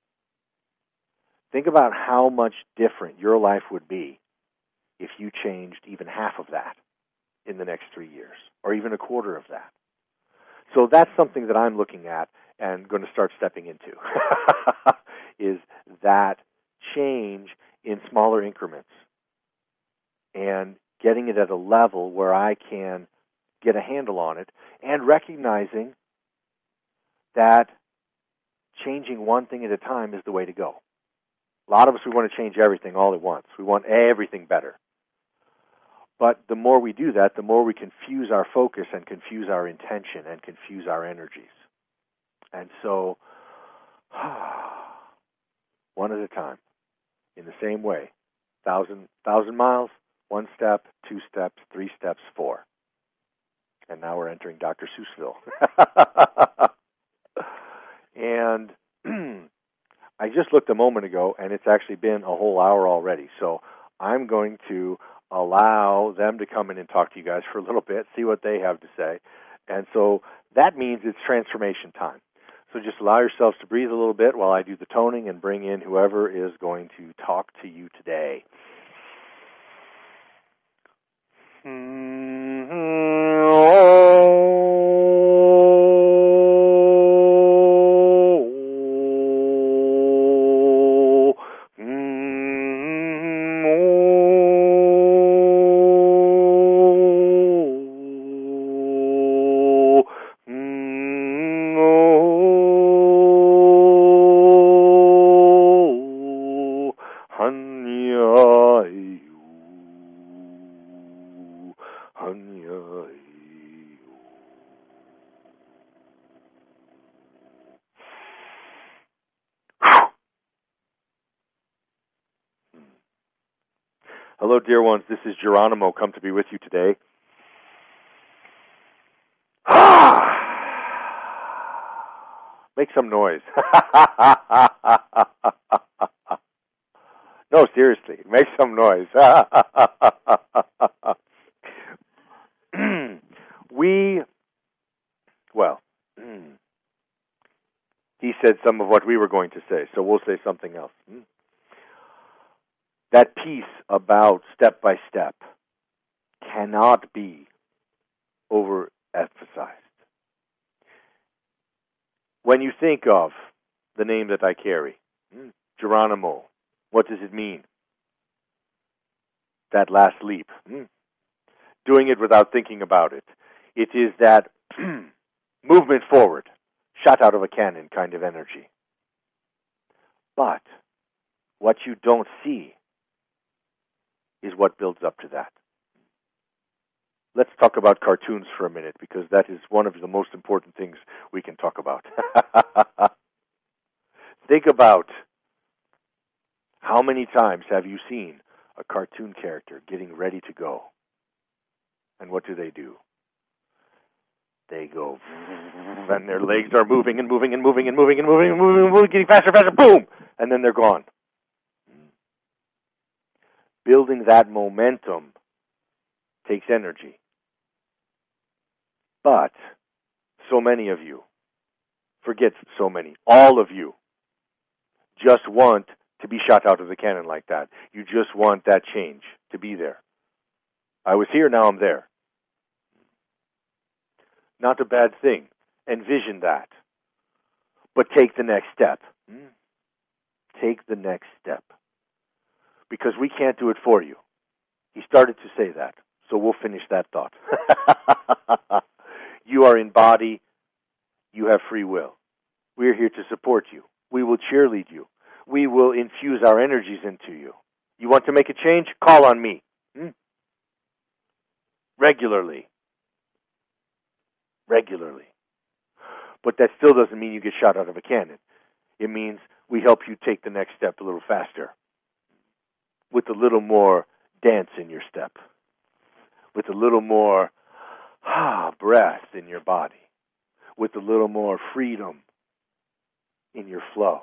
Think about how much different your life would be if you changed even half of that in the next 3 years, or even a quarter of that. So that's something that I'm looking at and going to start stepping into, is that change in smaller increments and getting it at a level where I can get a handle on it, and recognizing that changing one thing at a time is the way to go. A lot of us, we want to change everything all at once. We want everything better. But the more we do that, the more we confuse our focus and confuse our intention and confuse our energies. And so, one at a time, in the same way, 1,000 miles, 1 step, 2 steps, 3 steps, 4. And now we're entering Dr. Seussville. And I just looked a moment ago, and it's actually been a whole hour already. So I'm going to allow them to come in and talk to you guys for a little bit, see what they have to say. And so that means it's transformation time. So just allow yourselves to breathe a little bit while I do the toning and bring in whoever is going to talk to you today. Hello, dear ones. This is Geronimo, come to be with you today. Make some noise. No, seriously, make some noise. He said some of what we were going to say, so we'll say something else. That piece about step by step cannot be overemphasized. When you think of the name that I carry, Geronimo, what does it mean? That last leap. Doing it without thinking about it. It is that movement forward, shot out of a cannon kind of energy. But what you don't see is what builds up to that. Let's talk about cartoons for a minute, because that is one of the most important things we can talk about. Think about how many times have you seen a cartoon character getting ready to go? And what do? They go, and their legs are moving and moving and moving and moving and moving and moving and moving, getting faster, faster, boom! And then they're gone. Building that momentum takes energy. But so many of you, forget so many, all of you just want to be shot out of the cannon like that. You just want that change to be there. I was here, now I'm there. Not a bad thing. Envision that. But take the next step. Take the next step. Because we can't do it for you. He started to say that, so we'll finish that thought. You are in body. You have free will. We're here to support you. We will cheerlead you. We will infuse our energies into you. You want to make a change? Call on me. Regularly. But that still doesn't mean you get shot out of a cannon. It means we help you take the next step a little faster, with a little more dance in your step, with a little more breath in your body, with a little more freedom in your flow.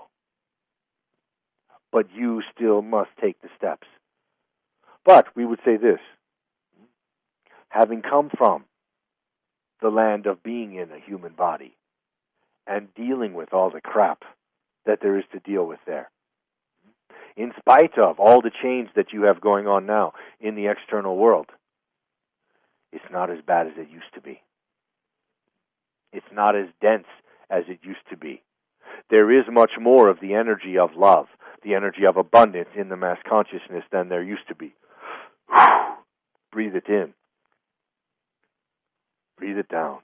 But you still must take the steps. But we would say this: having come from the land of being in a human body and dealing with all the crap that there is to deal with there, in spite of all the change that you have going on now in the external world, it's not as bad as it used to be. It's not as dense as it used to be. There is much more of the energy of love, the energy of abundance in the mass consciousness than there used to be. Breathe it in. Breathe it down.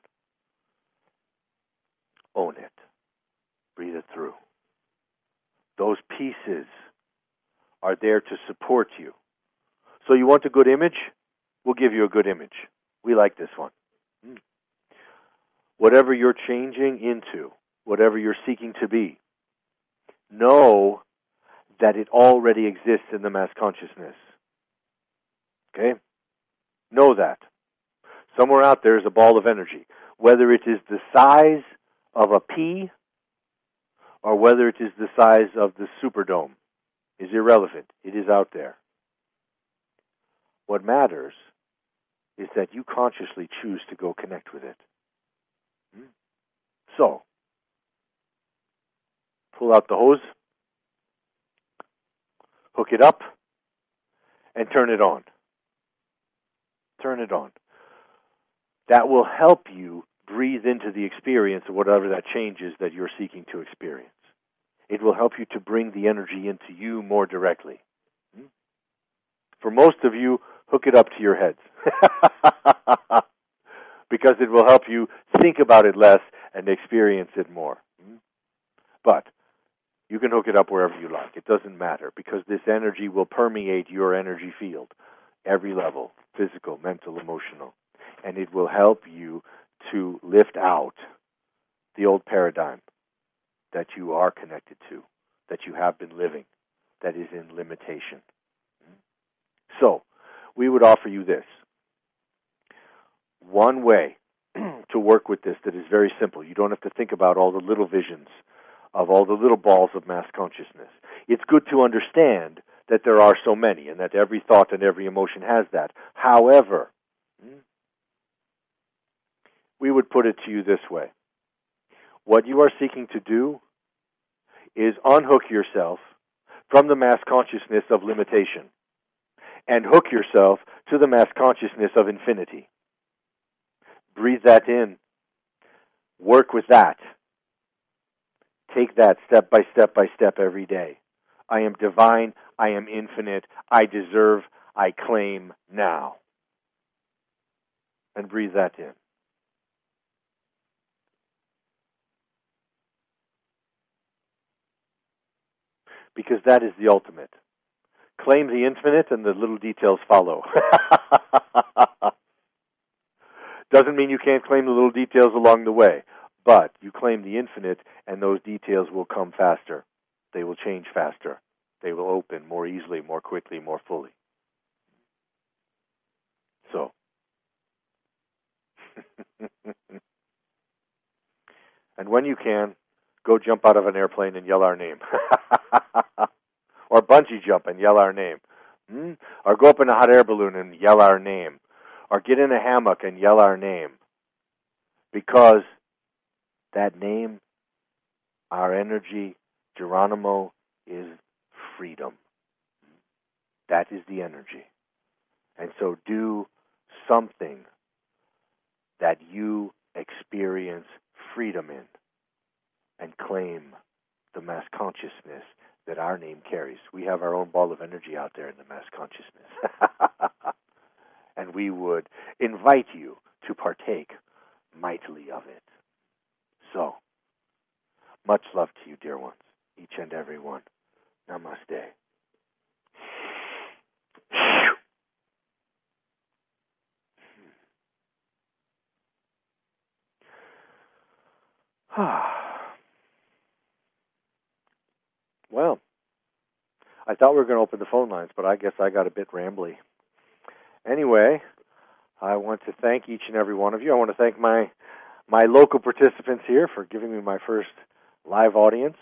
Own it. Breathe it through. Those pieces are there to support you. So you want a good image? We'll give you a good image. We like this one. Whatever you're changing into, whatever you're seeking to be, know that it already exists in the mass consciousness. Okay? Know that. Somewhere out there is a ball of energy. Whether it is the size of a pea, or whether it is the size of the Superdome is irrelevant. It is out there. What matters is that you consciously choose to go connect with it. So, pull out the hose, hook it up, and turn it on. Turn it on. That will help you breathe into the experience of whatever that change is that you're seeking to experience. It will help you to bring the energy into you more directly. For most of you, hook it up to your heads. Because it will help you think about it less and experience it more. But you can hook it up wherever you like. It doesn't matter, because this energy will permeate your energy field, every level, physical, mental, emotional. And it will help you to lift out the old paradigm that you are connected to, that you have been living, that is in limitation. So, we would offer you this. One way to work with this that is very simple. You don't have to think about all the little visions of all the little balls of mass consciousness. It's good to understand that there are so many and that every thought and every emotion has that. However, we would put it to you this way. What you are seeking to do is unhook yourself from the mass consciousness of limitation and hook yourself to the mass consciousness of infinity. Breathe that in. Work with that. Take that step by step every day. I am divine. I am infinite. I deserve. I claim now. And breathe that in. Because that is the ultimate. Claim the infinite and the little details follow. Doesn't mean you can't claim the little details along the way, but you claim the infinite and those details will come faster. They will change faster. They will open more easily, more quickly, more fully. So, and when you can, go jump out of an airplane and yell our name. Or bungee jump and yell our name. Or go up in a hot air balloon and yell our name. Or get in a hammock and yell our name. Because that name, our energy, Geronimo, is freedom. That is the energy. And so do something that you experience freedom in and claim the mass consciousness that our name carries. We have our own ball of energy out there in the mass consciousness. And we would invite you to partake mightily of it. So, much love to you, dear ones, each and every one. Namaste. Well, I thought we were going to open the phone lines, but I guess I got a bit rambly. Anyway, I want to thank each and every one of you. I want to thank my local participants here for giving me my first live audience.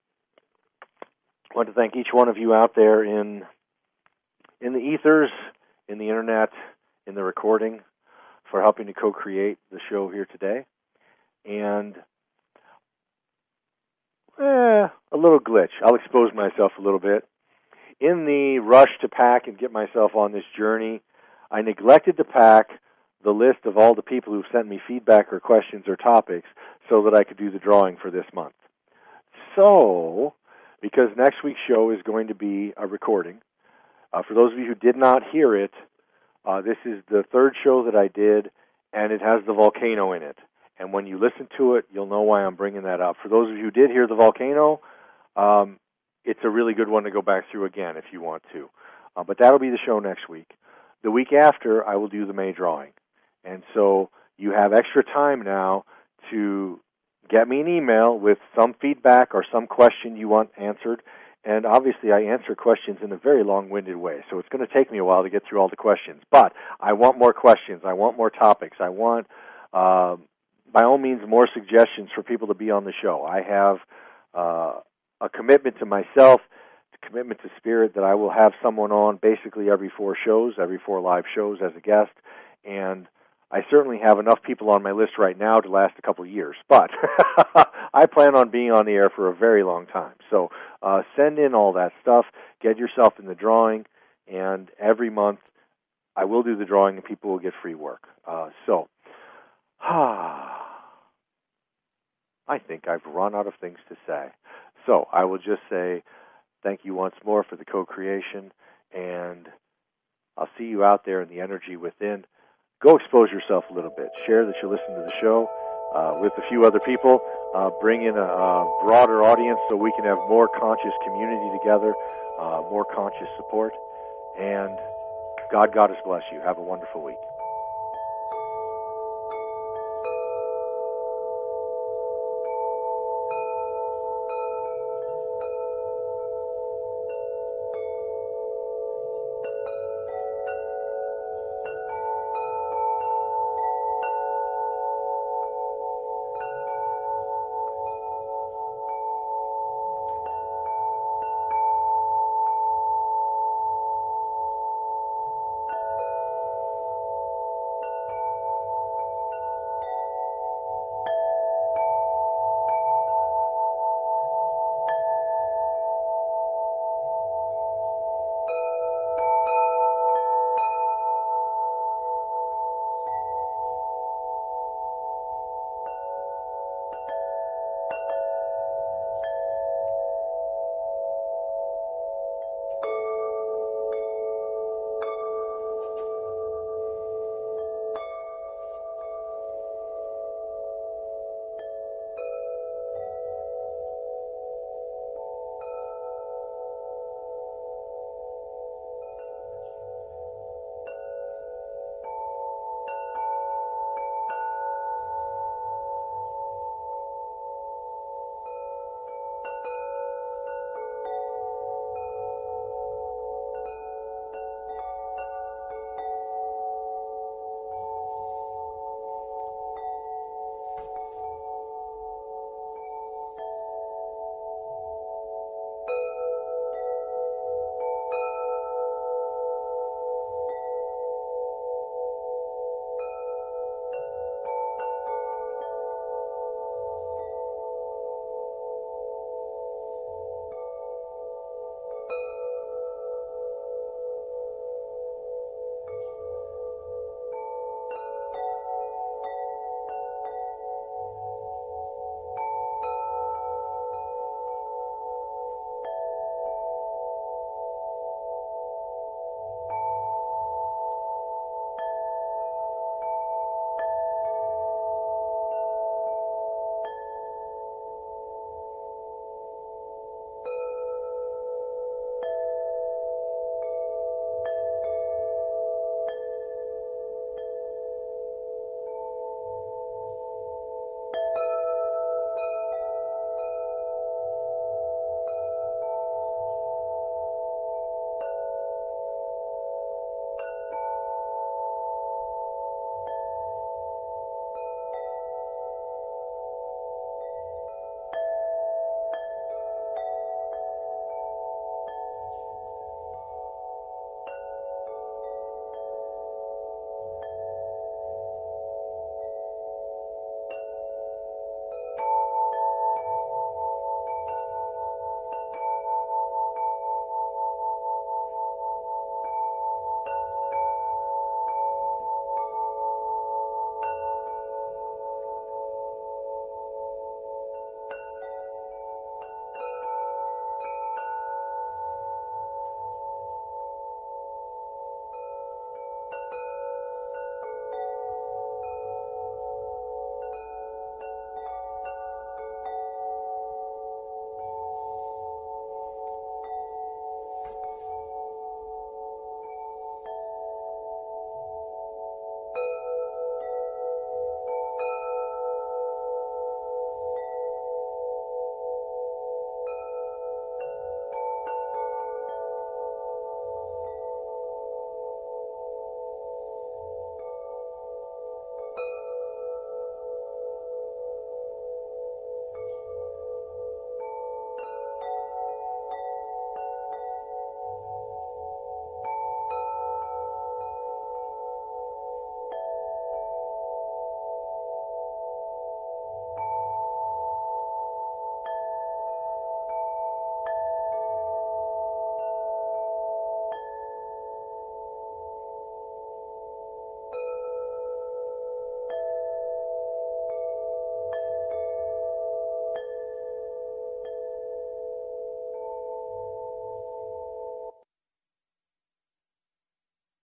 I want to thank each one of you out there in the ethers, in the internet, in the recording, for helping to co-create the show here today. And a little glitch. I'll expose myself a little bit. In the rush to pack and get myself on this journey, I neglected to pack the list of all the people who've sent me feedback or questions or topics so that I could do the drawing for this month. So, because next week's show is going to be a recording, for those of you who did not hear it, this is the third show that I did, and it has the volcano in it. And when you listen to it, you'll know why I'm bringing that up. For those of you who did hear the volcano, it's a really good one to go back through again if you want to. But that'll be the show next week. The week after, I will do the May drawing. And so you have extra time now to get me an email with some feedback or some question you want answered. And obviously, I answer questions in a very long-winded way, so it's going to take me a while to get through all the questions. But I want more questions. I want more topics. I want, by all means, more suggestions for people to be on the show. I have a commitment to myself, a commitment to Spirit, that I will have someone on basically every 4 live shows as a guest, and I certainly have enough people on my list right now to last a couple of years, but I plan on being on the air for a very long time. So send in all that stuff, get yourself in the drawing, and every month I will do the drawing and people will get free work. I think I've run out of things to say. So I will just say thank you once more for the co-creation, and I'll see you out there in the energy within. Go expose yourself a little bit. Share that you listen to the show with a few other people. Bring in a broader audience so we can have more conscious community together, more conscious support. And God bless you. Have a wonderful week.